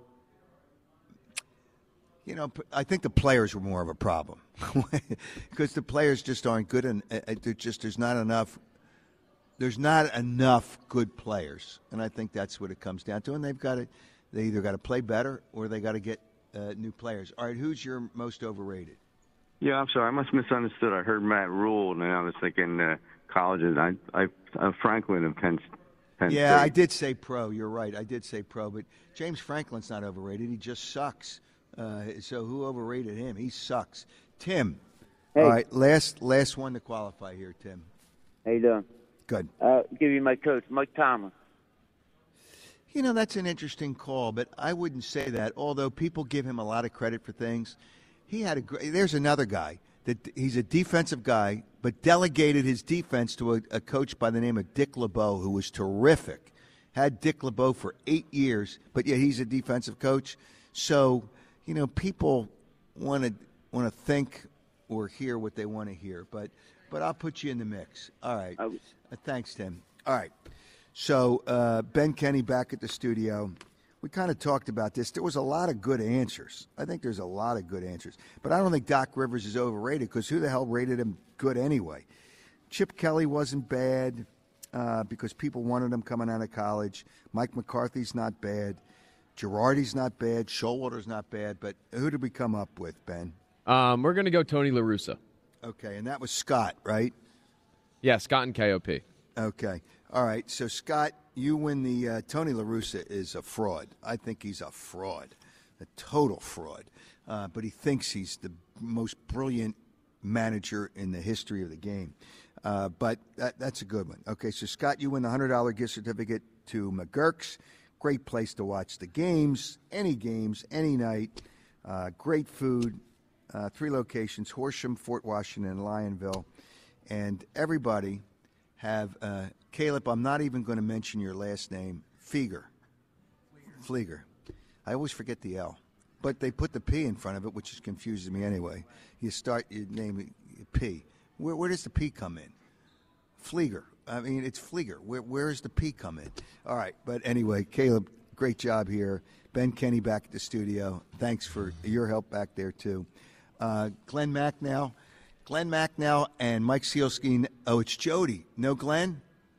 You know, I think the players were more of a problem because the players just aren't good, and uh, just there's not enough. There's not enough good players, and I think that's what it comes down to. And they've got to, they either got to play better or they got to get uh, new players. All right, who's your most overrated? Yeah, I'm sorry, I must have misunderstood. I heard Matt Rule, and I was thinking uh, colleges. I, I, uh, Franklin of Penn, Penn yeah, State. I did say pro. You're right. I did say pro, but James Franklin's not overrated. He just sucks. Uh, so who overrated him? He sucks. Tim. Hey. All right, last last one to qualify here, Tim. How you doing? Good. Uh, give you my coach, Mike Tomlin. You know, that's an interesting call, but I wouldn't say that. Although people give him a lot of credit for things, he had a great. There's another guy that he's a defensive guy, but delegated his defense to a, a coach by the name of Dick LeBeau, who was terrific. Had Dick LeBeau for eight years, but yeah, he's a defensive coach. So. You know, people want to want to think or hear what they want to hear, but but I'll put you in the mix. All right. Uh, thanks, Tim. All right. So uh, Ben Kenny back at the studio. We kind of talked about this. There was a lot of good answers. I think there's a lot of good answers, but I don't think Doc Rivers is overrated because who the hell rated him good anyway? Chip Kelly wasn't bad. uh, because people wanted him coming out of college. Mike McCarthy's not bad. Girardi's not bad. Showalter's not bad. But who did we come up with, Ben? Um, we're going to go Tony La Russa. Okay, and that was Scott, right? Yeah, Scott and K O P. Okay. All right. So, Scott, you win the uh, Tony La Russa is a fraud. I think he's a fraud, a total fraud. Uh, but he thinks he's the most brilliant manager in the history of the game. Uh, but that, that's a good one. Okay, so, Scott, you win the one hundred dollars gift certificate to McGurk's. Great place to watch the games, any games, any night. Uh, great food. Uh, three locations, Horsham, Fort Washington, and Lionville. And everybody have, uh, Caleb, I'm not even going to mention your last name, Flieger. Flieger. I always forget the L. But they put the P in front of it, which is confuses me anyway. You start your name P. Where, where does the P come in? Flieger. I mean, it's Flieger. Where, where does the P come in? All right. But anyway, Caleb, great job here. Ben Kenny back at the studio. Thanks for your help back there, too. Uh, Glenn Macnow. Glenn Macnow and Mike Sealski. Oh, it's Jody. No Glenn?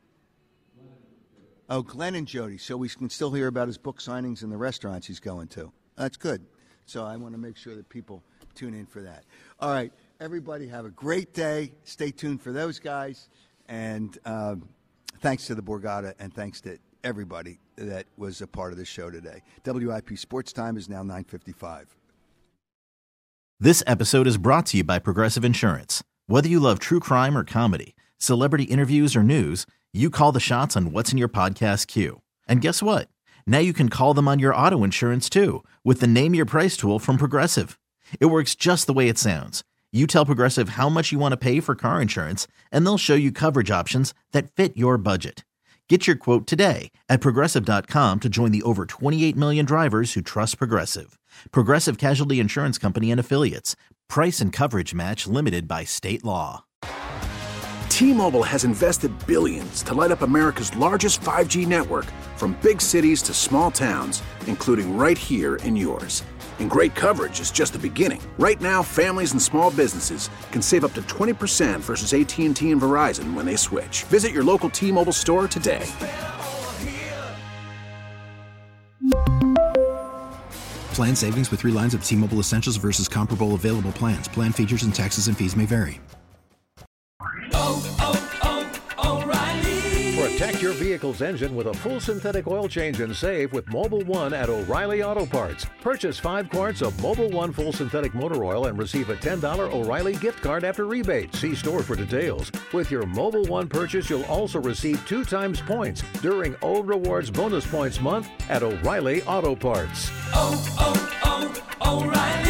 Oh, Glenn and Jody. So we can still hear about his book signings and the restaurants he's going to. That's good. So I want to make sure that people tune in for that. All right. Everybody have a great day. Stay tuned for those guys. And uh, thanks to the Borgata and thanks to everybody that was a part of this show today. W I P Sports Time is now nine fifty-five. This episode is brought to you by Progressive Insurance. Whether you love true crime or comedy, celebrity interviews or news, you call the shots on what's in your podcast queue. And guess what? Now you can call them on your auto insurance too with the Name Your Price tool from Progressive. It works just the way it sounds. You tell Progressive how much you want to pay for car insurance, and they'll show you coverage options that fit your budget. Get your quote today at Progressive dot com to join the over twenty-eight million drivers who trust Progressive. Progressive Casualty Insurance Company and Affiliates. Price and coverage match limited by state law. T-Mobile has invested billions to light up America's largest five G network, from big cities to small towns, including right here in yours. And great coverage is just the beginning. Right now, families and small businesses can save up to twenty percent versus A T and T and Verizon when they switch. Visit your local T-Mobile store today. Plan savings with three lines of T-Mobile Essentials versus comparable available plans. Plan features and taxes and fees may vary. Oh, oh, oh, O'Reilly. Protect your vehicle's engine with a full synthetic oil change and save with Mobil one at O'Reilly Auto Parts. Purchase five quarts of Mobil one full synthetic motor oil and receive a ten dollars O'Reilly gift card after rebate. See store for details. With your Mobil one purchase, you'll also receive two times points during O Rewards Bonus Points Month at O'Reilly Auto Parts. Oh, oh, oh, O'Reilly.